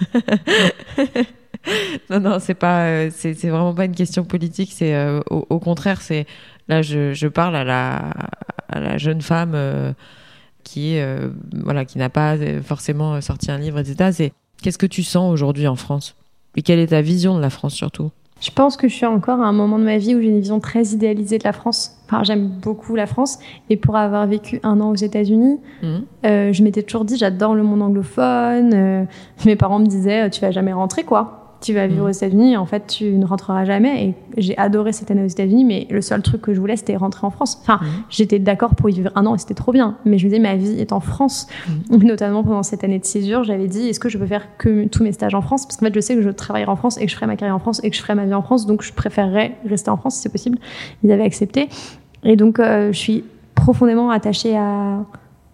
Non, non, c'est pas, euh, c'est, c'est vraiment pas une question politique. C'est euh, au, au contraire, c'est là, je, je parle à la, à la jeune femme. Euh, qui est, euh, voilà, qui n'a pas forcément sorti un livre, et cetera. C'est qu'est-ce que tu sens aujourd'hui en France ? Et quelle est ta vision de la France surtout ? Je pense que je suis encore à un moment de ma vie où j'ai une vision très idéalisée de la France. Enfin, j'aime beaucoup la France. Et pour avoir vécu un an aux États-Unis, mmh. euh, je m'étais toujours dit, j'adore le monde anglophone. Euh, mes parents me disaient, tu vas jamais rentrer, quoi. Tu vas vivre mmh. aux États-Unis, en fait, tu ne rentreras jamais. Et j'ai adoré cette année aux États-Unis, mais le seul truc que je voulais, c'était rentrer en France. Enfin, mmh. j'étais d'accord pour y vivre un an et c'était trop bien. Mais je me disais, ma vie est en France. Mmh. Notamment pendant cette année de césure, j'avais dit, est-ce que je peux faire que tous mes stages en France ? Parce qu'en fait, je sais que je travaillerai en France et que je ferai ma carrière en France et que je ferai ma vie en France. Donc, je préférerais rester en France si c'est possible. Ils avaient accepté. Et donc, euh, je suis profondément attachée à...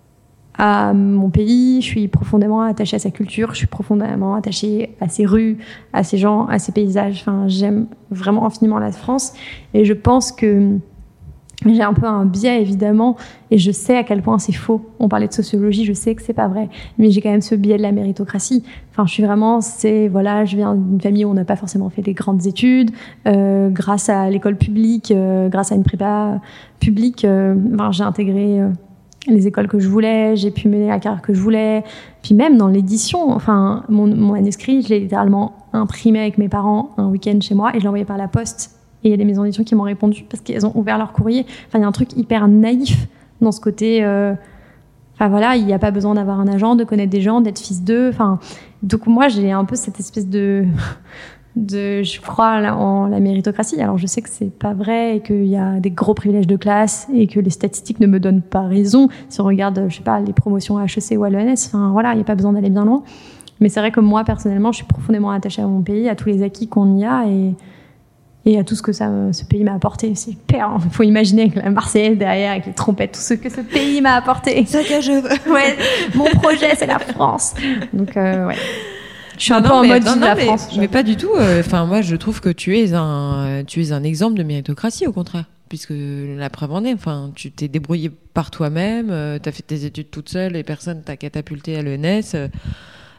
à mon pays, je suis profondément attachée à sa culture, je suis profondément attachée à ses rues, à ses gens, à ses paysages. Enfin, j'aime vraiment infiniment la France et je pense que j'ai un peu un biais évidemment et je sais à quel point c'est faux. On parlait de sociologie, je sais que c'est pas vrai, mais j'ai quand même ce biais de la méritocratie. Enfin, je suis vraiment, c'est voilà, je viens d'une famille où on n'a pas forcément fait des grandes études, euh, grâce à l'école publique, euh, grâce à une prépa publique, euh, ben, j'ai intégré euh, les écoles que je voulais, j'ai pu mener la carrière que je voulais. Puis même dans l'édition, enfin, mon, mon manuscrit, je l'ai littéralement imprimé avec mes parents un week-end chez moi et je l'ai envoyé par la poste. Et il y a des maisons d'édition qui m'ont répondu parce qu'elles ont ouvert leur courrier. Enfin, il y a un truc hyper naïf dans ce côté... Euh... Enfin voilà, il n'y a pas besoin d'avoir un agent, de connaître des gens, d'être fils d'eux. Enfin, donc moi, j'ai un peu cette espèce de... de je crois en la méritocratie. Alors je sais que c'est pas vrai et qu'il y a des gros privilèges de classe et que les statistiques ne me donnent pas raison. Si on regarde, je sais pas, les promotions à H E C ou à l'E N S, enfin voilà, il n'y a pas besoin d'aller bien loin. Mais c'est vrai que moi, personnellement, je suis profondément attachée à mon pays, à tous les acquis qu'on y a et, et à tout ce que ça, ce pays m'a apporté. C'est hyper, il faut imaginer avec la Marseillaise derrière, avec les trompettes, tout ce que ce pays m'a apporté. Ça que je veux. Ouais, mon projet, c'est la France. Donc, euh, ouais. Je suis un non, peu en mais, mode non, de non, la mais, France. Mais pas du tout. Enfin, euh, moi, je trouve que tu es un, tu es un exemple de méritocratie, au contraire. Puisque la preuve en est, enfin, tu t'es débrouillée par toi-même, euh, tu as fait tes études toute seule et personne t'a catapulté à l'E N S. Euh,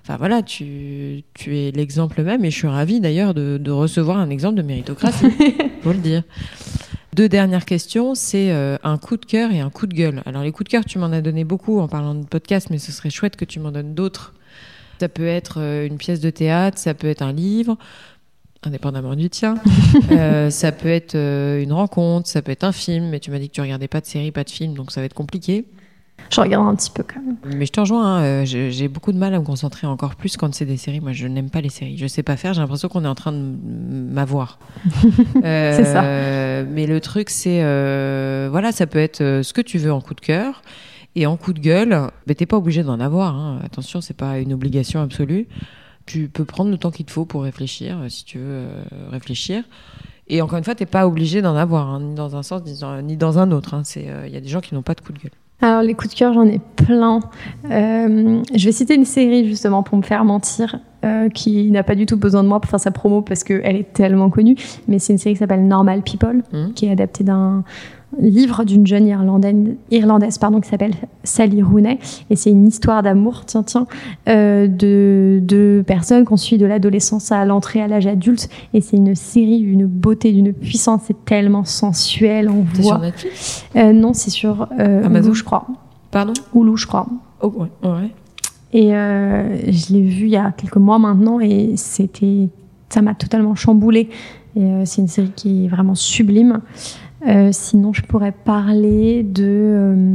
Enfin voilà, tu, tu es l'exemple même et je suis ravie d'ailleurs de, de recevoir un exemple de méritocratie, faut le dire. Deux dernières questions, c'est euh, un coup de cœur et un coup de gueule. Alors les coups de cœur, tu m'en as donné beaucoup en parlant de podcast, mais ce serait chouette que tu m'en donnes d'autres. Ça peut être euh, une pièce de théâtre, ça peut être un livre, indépendamment du tien. euh, ça peut être euh, une rencontre, ça peut être un film, mais tu m'as dit que tu regardais pas de série, pas de film, donc ça va être compliqué. Je regarde un petit peu quand même. Mais je te rejoins, hein, euh, j'ai, j'ai beaucoup de mal à me concentrer encore plus quand c'est des séries. Moi, je n'aime pas les séries. Je sais pas faire, j'ai l'impression qu'on est en train de m'avoir. euh, c'est ça. Mais le truc, c'est... Euh, voilà, ça peut être euh, ce que tu veux en coup de cœur. Et en coup de gueule, bah, t'es pas obligé d'en avoir. Hein. Attention, c'est pas une obligation absolue. Tu peux prendre le temps qu'il te faut pour réfléchir, euh, si tu veux euh, réfléchir. Et encore une fois, t'es pas obligé d'en avoir, hein, ni dans un sens, ni dans, ni dans un autre. Il hein. euh, y a des gens qui n'ont pas de coup de gueule. Alors, les coups de cœur, j'en ai plein. Euh, je vais citer une série, justement, pour me faire mentir, euh, qui n'a pas du tout besoin de moi pour faire sa promo parce qu'elle est tellement connue. Mais c'est une série qui s'appelle Normal People, mmh. qui est adaptée d'un livre d'une jeune Irlandaise, Irlandaise pardon, qui s'appelle Sally Rooney. Et c'est une histoire d'amour, tiens, tiens, euh, de deux personnes qu'on suit de l'adolescence à l'entrée à l'âge adulte. Et c'est une série d'une beauté, d'une puissance. C'est tellement sensuel, on c'est voit. Sur Netflix euh, Non, c'est sur euh, Hulu, je crois. Pardon Hulu, je crois. Oh, ouais. ouais. Et euh, je l'ai vu il y a quelques mois maintenant et c'était, ça m'a totalement chamboulée. Et euh, c'est une série qui est vraiment sublime. Euh, sinon, je pourrais parler de... Euh,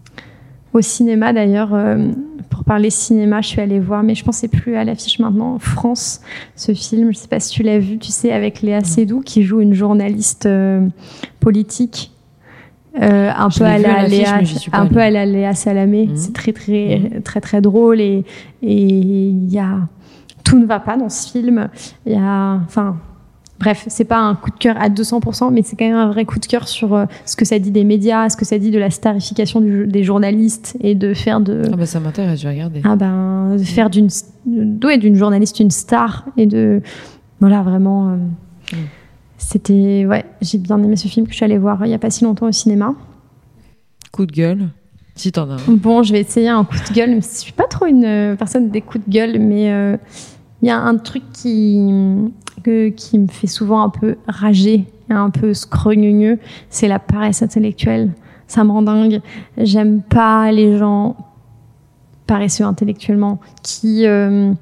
au cinéma, d'ailleurs, euh, pour parler cinéma, je suis allée voir, mais je pense que c'est plus à l'affiche maintenant, France, ce film, je ne sais pas si tu l'as vu, tu sais, avec Léa Seydoux, qui joue une journaliste euh, politique, euh, un, peu à, la Léa, un peu à la Léa Salamé. Mmh. C'est très, très, mmh. très, très drôle et il y a... Tout ne va pas dans ce film. Il y a... Enfin... Bref, c'est pas un coup de cœur à deux cents pour cent, mais c'est quand même un vrai coup de cœur sur euh, ce que ça dit des médias, ce que ça dit de la starification du, des journalistes et de faire de... Ah bah ça m'intéresse, je vais regarder. Ah ben, de faire d'une, ouais, d'une journaliste une star et de... Voilà, vraiment... Euh, mm. C'était... Ouais, j'ai bien aimé ce film que je suis allée voir il y a pas si longtemps au cinéma. Coup de gueule, si t'en as un. Bon, je vais essayer un coup de gueule. Je suis pas trop une personne des coups de gueule, mais il euh, y a un truc qui... Que, qui me fait souvent un peu rager, un peu scrogneux, c'est la paresse intellectuelle. Ça me rend dingue. J'aime pas les gens paresseux intellectuellement qui, euh,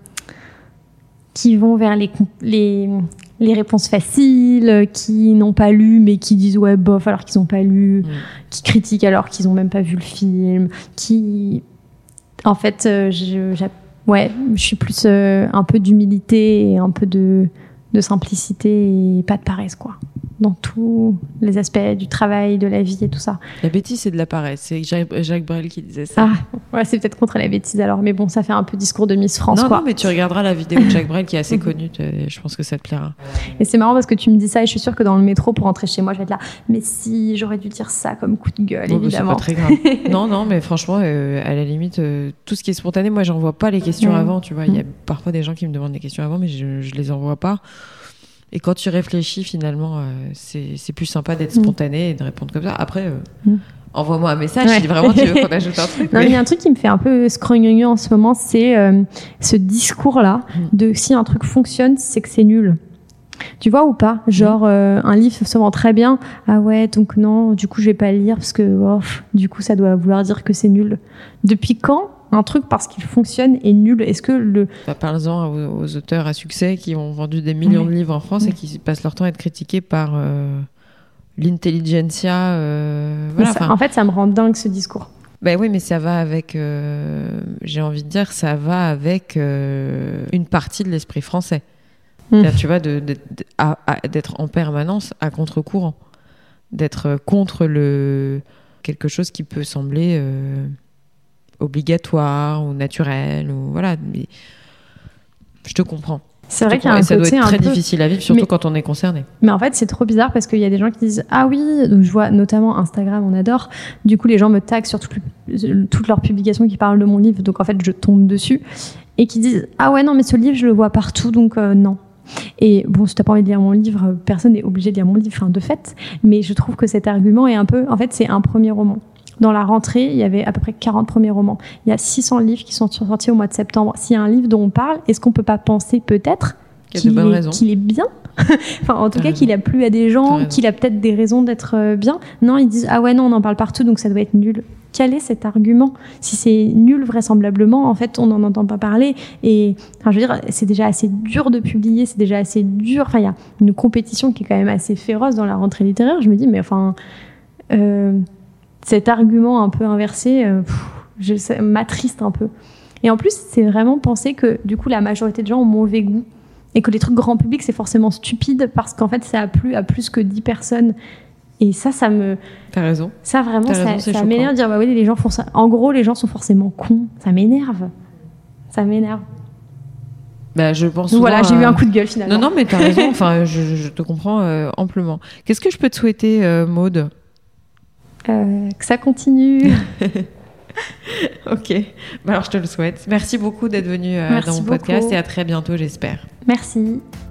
qui vont vers les, les, les réponses faciles, qui n'ont pas lu mais qui disent ouais bof alors qu'ils n'ont pas lu, mmh. qui critiquent alors qu'ils n'ont même pas vu le film, qui... En fait, euh, je, ouais, je suis plus euh, un peu d'humilité et un peu de... de simplicité et pas de paresse, quoi. Dans tous les aspects du travail, de la vie et tout ça. La bêtise, c'est de la paresse. C'est Jacques Brel qui disait ça. Ah, ouais, c'est peut-être contre la bêtise alors, mais bon, ça fait un peu discours de Miss France, non, quoi. Non, mais tu regarderas la vidéo de Jacques Brel qui est assez connue. Je pense que ça te plaira. Et c'est marrant parce que tu me dis ça et je suis sûre que dans le métro, pour rentrer chez moi, je vais être là. Mais si, j'aurais dû dire ça comme coup de gueule, bon, évidemment. C'est pas très grave. non, non, mais franchement, euh, à la limite, euh, tout ce qui est spontané, moi, j'envoie pas les questions mmh. avant, tu vois. Il y a parfois des gens qui me demandent des questions avant, mais je, je les envoie pas. Et quand tu réfléchis, finalement, euh, c'est, c'est plus sympa d'être spontané et de répondre comme ça. Après, euh, mm. envoie-moi un message ouais. si vraiment tu veux qu'on ajoute un truc. Non, mais il y a un truc qui me fait un peu scrogneux en ce moment, c'est euh, ce discours-là mm. de si un truc fonctionne, c'est que c'est nul. Tu vois ou pas ? Genre, euh, un livre se vend très bien. Ah ouais, donc non, du coup, je vais pas le lire parce que, oh, du coup, ça doit vouloir dire que c'est nul. Depuis quand un truc, parce qu'il fonctionne, est nul ? Est-ce que le... Bah, parle-en aux, aux auteurs à succès qui ont vendu des millions ouais. de livres en France ouais. et qui passent leur temps à être critiqués par euh, l'intelligentsia. Euh, voilà, ça, en fait, ça me rend dingue, ce discours. Ben oui, mais ça va avec, euh, j'ai envie de dire, ça va avec euh, une partie de l'esprit français. Mmh. Tu vois, de, de, de, à, à, d'être en permanence à contre-courant, d'être contre le, quelque chose qui peut sembler euh, obligatoire ou naturel, ou voilà. Mais je te comprends. C'est vrai qu'il y a un ça côté doit être très un peu... difficile à vivre, surtout mais... quand on est concerné. Mais en fait, c'est trop bizarre parce qu'il y a des gens qui disent « Ah oui !» Donc je vois notamment Instagram, on adore. Du coup, les gens me taguent sur toutes, toutes leurs publications qui parlent de mon livre. Donc en fait, je tombe dessus. Et qui disent « Ah ouais, non, mais ce livre, je le vois partout, donc euh, non. » Et bon, si t'as pas envie de lire mon livre, personne n'est obligé de lire mon livre, enfin, de fait. Mais je trouve que cet argument est un peu... En fait, c'est un premier roman. dans la rentrée, il y avait à peu près quarante premiers romans. Il y a six cents livres qui sont sortis au mois de septembre. S'il y a un livre dont on parle, est-ce qu'on peut pas penser peut-être qu'il, est, qu'il est bien enfin, en tout T'as cas, raison. Qu'il a plu à des gens, qu'il a peut-être des raisons d'être bien. Non, ils disent « Ah ouais, non, on en parle partout, donc ça doit être nul. » Quel est cet argument ? Si c'est nul, vraisemblablement, en fait, on n'en entend pas parler. Et enfin, je veux dire, c'est déjà assez dur de publier, c'est déjà assez dur. Enfin, il y a une compétition qui est quand même assez féroce dans la rentrée littéraire. Je me dis, mais enfin, euh, cet argument un peu inversé, euh, pff, je, ça m'attriste un peu. Et en plus, c'est vraiment penser que, du coup, la majorité de gens ont mauvais goût. Et que les trucs grand public, c'est forcément stupide parce qu'en fait, ça a plu à plus que dix personnes. Et ça, ça me... T'as raison. Ça, vraiment, T'as ça, raison, ça m'énerve de dire, bah oui, les gens font ça. En gros, les gens sont forcément cons. Ça m'énerve. Ça m'énerve. Bah, je pense Donc voilà, à... j'ai eu un coup de gueule, finalement. Non, non, mais t'as raison. Enfin, je, je te comprends euh, amplement. Qu'est-ce que je peux te souhaiter, euh, Maud ? euh, Que ça continue. Ok. Bah, alors, je te le souhaite. Merci beaucoup d'être venue euh, dans mon beaucoup. podcast et à très bientôt, j'espère. Merci.